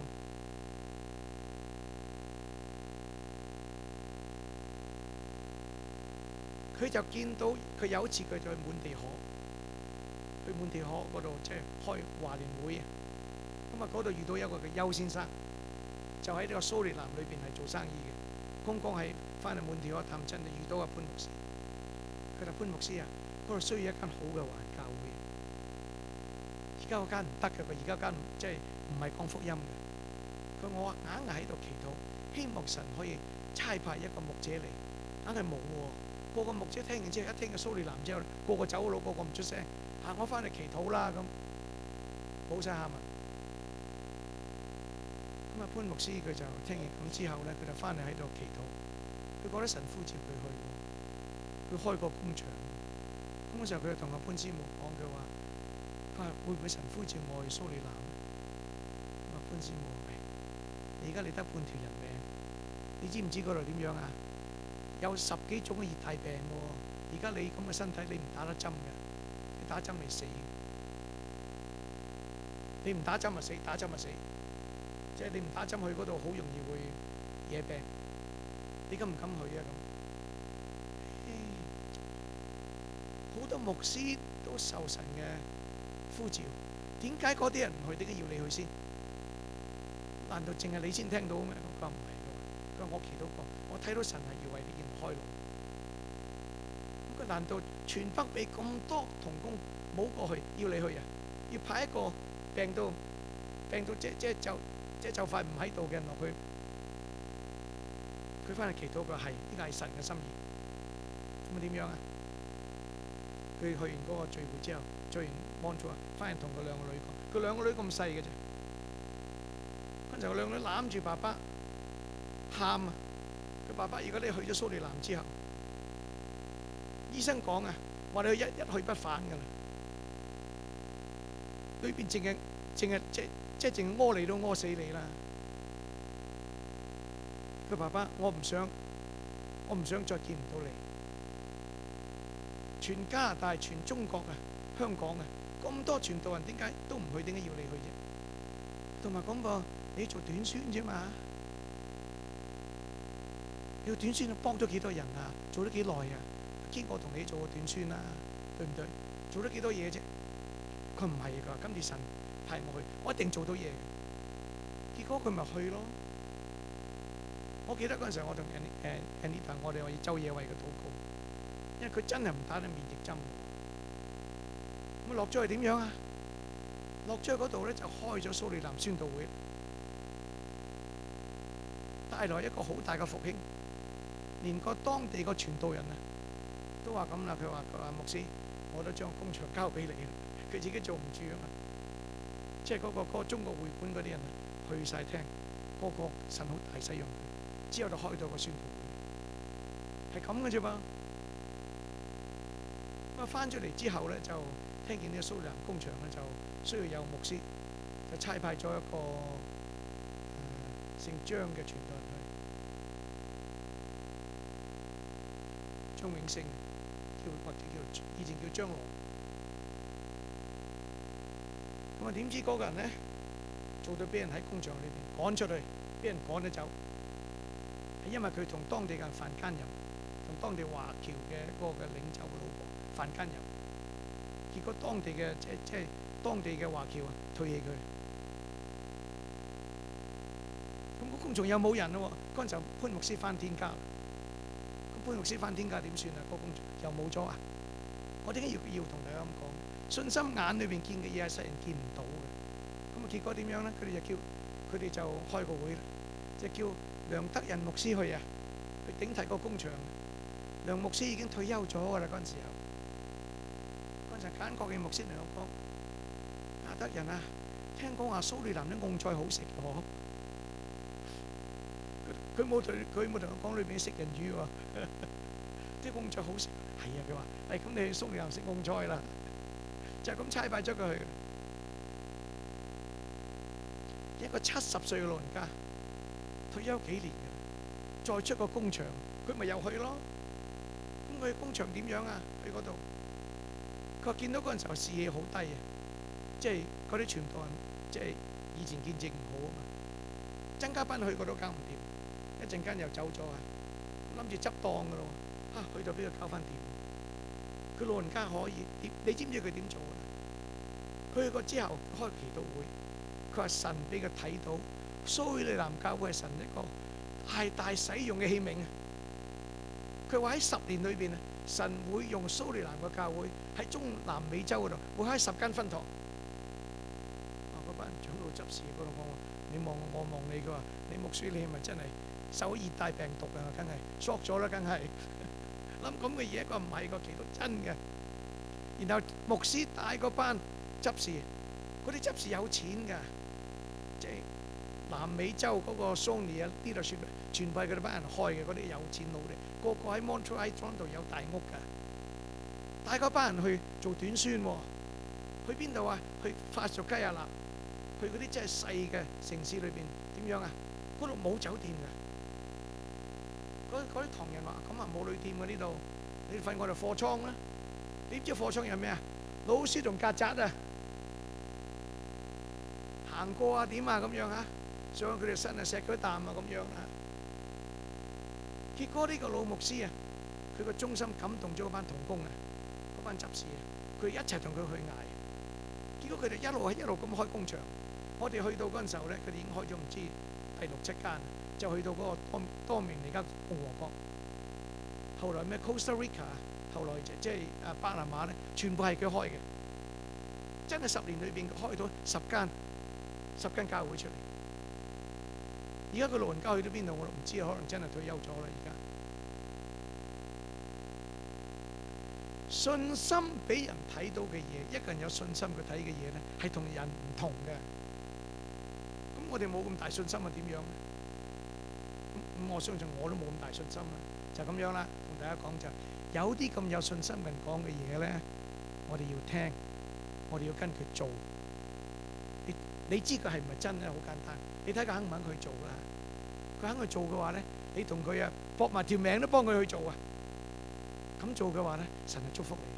佢就見到佢有一次佢就去滿地可，去滿地可嗰度即係開華聯會啊。咁啊嗰度遇到一個叫邱先生，就喺呢個蘇里南裏邊係做生意嘅。剛剛係翻嚟滿地可探親，就遇到阿潘牧師。佢話潘牧師啊，嗰度需要一間好嘅華人教會。而家嗰間唔得嘅，佢而家間即係唔係講福音嘅。佢我話硬係喺度祈禱，希望神可以差派一個牧者嚟，硬係冇喎。個個牧者聽完之後，一聽嘅蘇里南之後，個個走佬，個個唔出聲。我翻嚟祈禱啦咁，冇晒下文。咁啊潘牧師佢就聽完咁之後咧，佢就翻嚟喺度祈禱。佢覺得神呼召佢去，佢開個工場。咁嗰時候佢就同阿潘師母講，佢話會唔會神呼召我去蘇里南？咁啊潘師母話：你而家你得半條人命，你知唔知嗰度點樣啊？有10幾種嘅熱帶病喎，而家你咁嘅身體，你唔打得針嘅，你打針咪死。你唔打針咪死，打針咪死。即係你唔打針去嗰度，好容易會惹病。你敢唔敢去啊？咁好多牧師都受神嘅呼召，點解嗰啲人唔去？點解要你去先？難道淨係你先聽到咩？佢話唔係嘅，佢話我祈禱過，我睇到神係要為呢件開路。咁佢難道全北美咁多同工冇過去，要你去啊？要派一個病到就快唔喺度嘅人落去，佢翻嚟祈禱，佢話係呢個係神嘅心意。咁點樣啊？佢去完嗰個聚會之後，聚完望住啊，翻嚟同佢兩個女講，佢兩個女咁細嘅啫。跟住佢兩個女攬住爸爸喊啊！佢爸爸，如果你去咗蘇里南之後，醫生講啊，話你一去不返㗎啦，裏邊淨係即係淨屙你都屙死你啦！佢爸爸，我唔想再見唔到你。全加拿大、全中國啊、香港啊，咁多傳道人，點解都唔去？點解要你去啫？同埋講過，你做短宣啫嘛？你做短宣幫咗幾多人啊？做咗幾耐啊？經過同你做過短宣啦，對唔對？做咗幾多嘢啫？佢唔係㗎，今次神派我去，我一定做到嘢。結果佢咪去咯。我記得嗰陣時候，我同Anita，我哋可以晝夜為佢禱告，因為佢真係唔打得免疫針。咁落咗去點樣啊？落咗去嗰度咧，就開咗蘇里南宣道會，帶來一個好大嘅復興。連個當地個傳道人啊，都話咁啦。佢話牧師，我都將工場交俾你啦。佢自己做唔住啊嘛。即係嗰個中國會館嗰啲人啊，去晒聽，個神好大使用佢，之後就開到個宣道會，係咁嘅啫嘛。咁啊翻咗嚟之後咧，就聽見呢個蘇里南工場咧就需要有牧師，就差派咗一個姓張嘅傳道人去，張永勝，或者叫以前叫張羅。咁啊點知嗰個人咧做到俾人喺工場裏邊趕出去，俾人趕咗走，係因為佢同當地嘅人犯奸淫，同當地華僑嘅嗰個嘅領袖嘅老婆犯奸淫，結果當地嘅即係當地嘅華僑啊退棄佢。咁個工場又冇人咯喎，嗰陣時候潘牧師返天家，咁潘牧師返天家點算啊？個工場又冇咗啊！我點解要同大家咁講？信心眼裏邊見嘅嘢係世人見唔到嘅。咁啊結果點樣咧？佢哋就開個會，就叫梁德仁牧師去啊，去頂替個工場。梁牧師已經退休咗㗎啦，嗰陣時候。嗰陣時簡國嘅牧師同我講：阿德仁啊，聽講話蘇里南啲蕹菜好食喎。佢冇同我講裏邊食人魚喎，啲蕹菜好食。係啊，佢話：咁你去蘇里南食蕹菜啦，就咁差派咗佢去。一個70歲嘅老人家，退休幾年嘅，再出個工場，佢咪又去咯。咁佢工場點樣啊？喺嗰度，佢話見到嗰陣時候士氣好低啊，即係嗰啲傳道人，即係以前見證唔好啊嘛，增加班去嗰度搞唔掂。一陣間又走咗啊！諗住執檔噶咯喎，去到邊度搞翻掂？佢老人家可以點？你知唔知佢點做啊？佢去過之後開祈禱會，佢話神俾佢睇到蘇里南教會係神一個大大使用嘅器皿啊！佢話喺10年裏邊啊，神會用蘇里南嘅教會喺中南美洲嗰度會開10間分堂。嗰班長老執事嗰度講話：你望我望你，佢話你牧師你係咪真係受熱帶病毒啊？梗係 shock 咗啦，梗係諗咁嘅嘢，佢唔係個祈禱真嘅。然後牧師帶嗰班執事，嗰啲執事有錢㗎，即係南美洲嗰個 Sony 啊，呢度全部係佢哋班人開嘅，嗰啲有錢佬嚟，個個喺 Montreal 度有大屋㗎。帶嗰班人去做短宣喎，去邊度啊？去法屬雞亞納，去嗰啲真係細嘅城市裏邊點樣啊？嗰度冇酒店㗎。嗰啲唐人話：咁啊冇旅店㗎呢度，你瞓我哋貨倉啦。你知貨倉有咩啊？老鼠同曱甴啊，行過啊點啊咁樣啊，上佢哋身啊錫佢啖啊咁樣啊。結果呢個老牧師啊，佢個忠心感動咗嗰班同工啊，嗰班執事啊，佢一齊同佢去捱。結果佢哋一路咁開工場。我哋去到嗰陣時候咧，佢哋已經開咗唔知第6、7間，就去到嗰個多明尼加共和國。後來咩 Costa Rica， 後來即係巴拿馬咧，全部係佢開嘅。真係10年裏邊開到10間教會出嚟。而家個老人家去到邊度我都唔知，可能真係退休咗啦。而家信心俾人睇到嘅嘢，一個人有信心佢睇嘅嘢咧，係同人唔同嘅。咁我哋冇咁大信心啊，點樣咧？咁我相信我都冇咁大信心啦，就咁樣啦。同大家講就有啲咁有信心人講嘅嘢咧，我哋要聽，我哋要跟佢做。你知佢係唔係真咧？好簡單，你睇佢肯唔肯去做啦。佢肯去做嘅話咧，你同佢啊搏埋條命都幫佢去做啊。咁做嘅話咧，神係祝福你。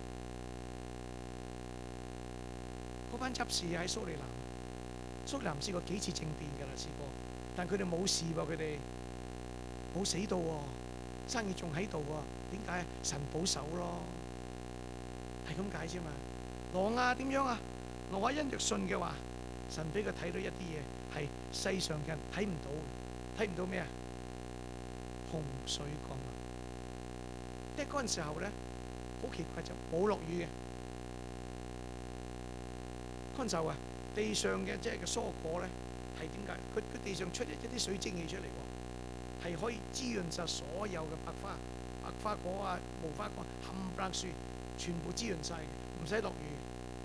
嗰班執事喺蘇里南，蘇里南試過幾次政變㗎啦，試過，但佢哋冇事喎，佢哋冇死到喎，生意仲喺度喎。點解？神保守咯，係咁解啫嘛。挪亞點樣啊？挪亞因着信嘅話，神俾佢睇到一啲嘢係世上嘅人睇唔到，睇唔到咩啊？洪水降臨。即係嗰陣時候咧，好奇怪就冇落雨嘅。嗰陣時候啊，地上嘅即係個蔬果咧，係點解？佢地上出一啲水蒸氣出嚟喎，係可以滋潤晒所有嘅白花果啊、無花果、冚唪唥樹，全部滋潤晒嘅，唔使落雨。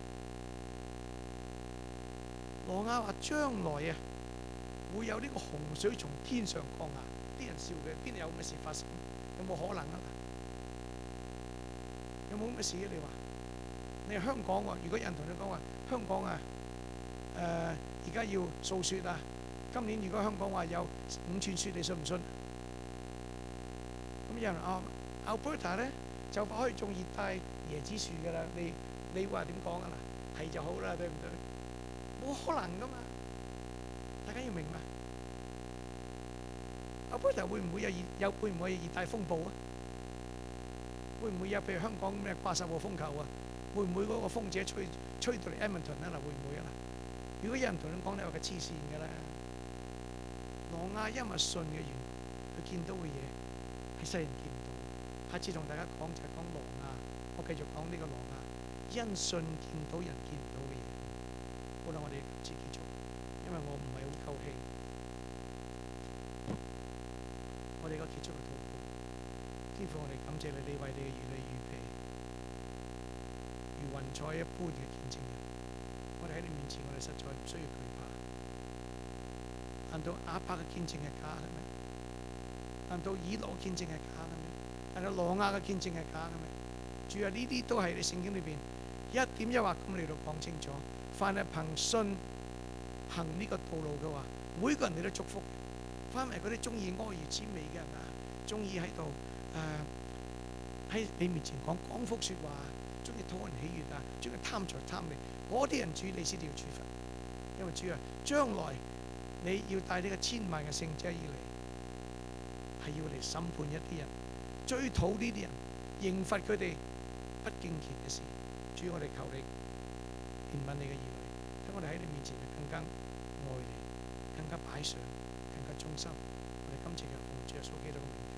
挪亞話將來啊，會有呢個洪水從天上降下，啲人笑嘅，邊度有咁嘅事發生？有冇可能啊？有冇咁嘅事啊？你話你係香港喎，如果有人同你講話香港啊，而家要掃雪啊，今年如果香港話有5寸雪，你信唔信？咁有人Alberta 咧就可以種熱帶椰子樹㗎啦，你話點講啊？嗱，係就好啦，對唔對？冇可能㗎嘛，大家要明白。Alberta 會唔會有熱帶風暴啊？會唔會有譬如香港咩掛10號風球啊？會唔會嗰個風者吹到嚟 Edmonton 啦，會唔會啊？如果有人同你講，你話佢黐線㗎啦。挪亞因為信嘅緣故，佢見到嘅嘢係世人見唔到。下次同大家講就係講挪亞，我繼續講呢個挪亞因信見到人見唔到嘅嘢。好啦，我哋今次結束，因為我唔係好夠氣。我哋個結束嘅禱告，天父，我哋感謝你，你為你嘅兒女預備如雲彩一般嘅見證人。我哋喺你面前，我哋實在唔需要懼怕。難道亞伯嘅見證係假嘅咩？難道以諾見證係假嘅咩？難道挪亞嘅見證係假嘅咩？主啊，呢啲都係你聖經裏邊一點一畫咁嚟到講清楚。凡係憑信行呢個道路嘅話，每個人你都祝福。翻嚟嗰啲中意阿諛諂媚嘅人啊，中意喺度喺你面前講光復説話，中意討人喜悅啊，中意貪財貪利，嗰啲人主你先要處罰。因為主啊，將來你要帶呢個千萬嘅聖者而嚟，係要嚟審判一啲人，追討呢啲人，刑罰佢哋不敬虔嘅事。主，我哋求你憐憫你嘅兒女，等我哋喺你面前更加愛你，更加擺上，更加忠心。我哋今次嘅奉主耶穌基督嘅名。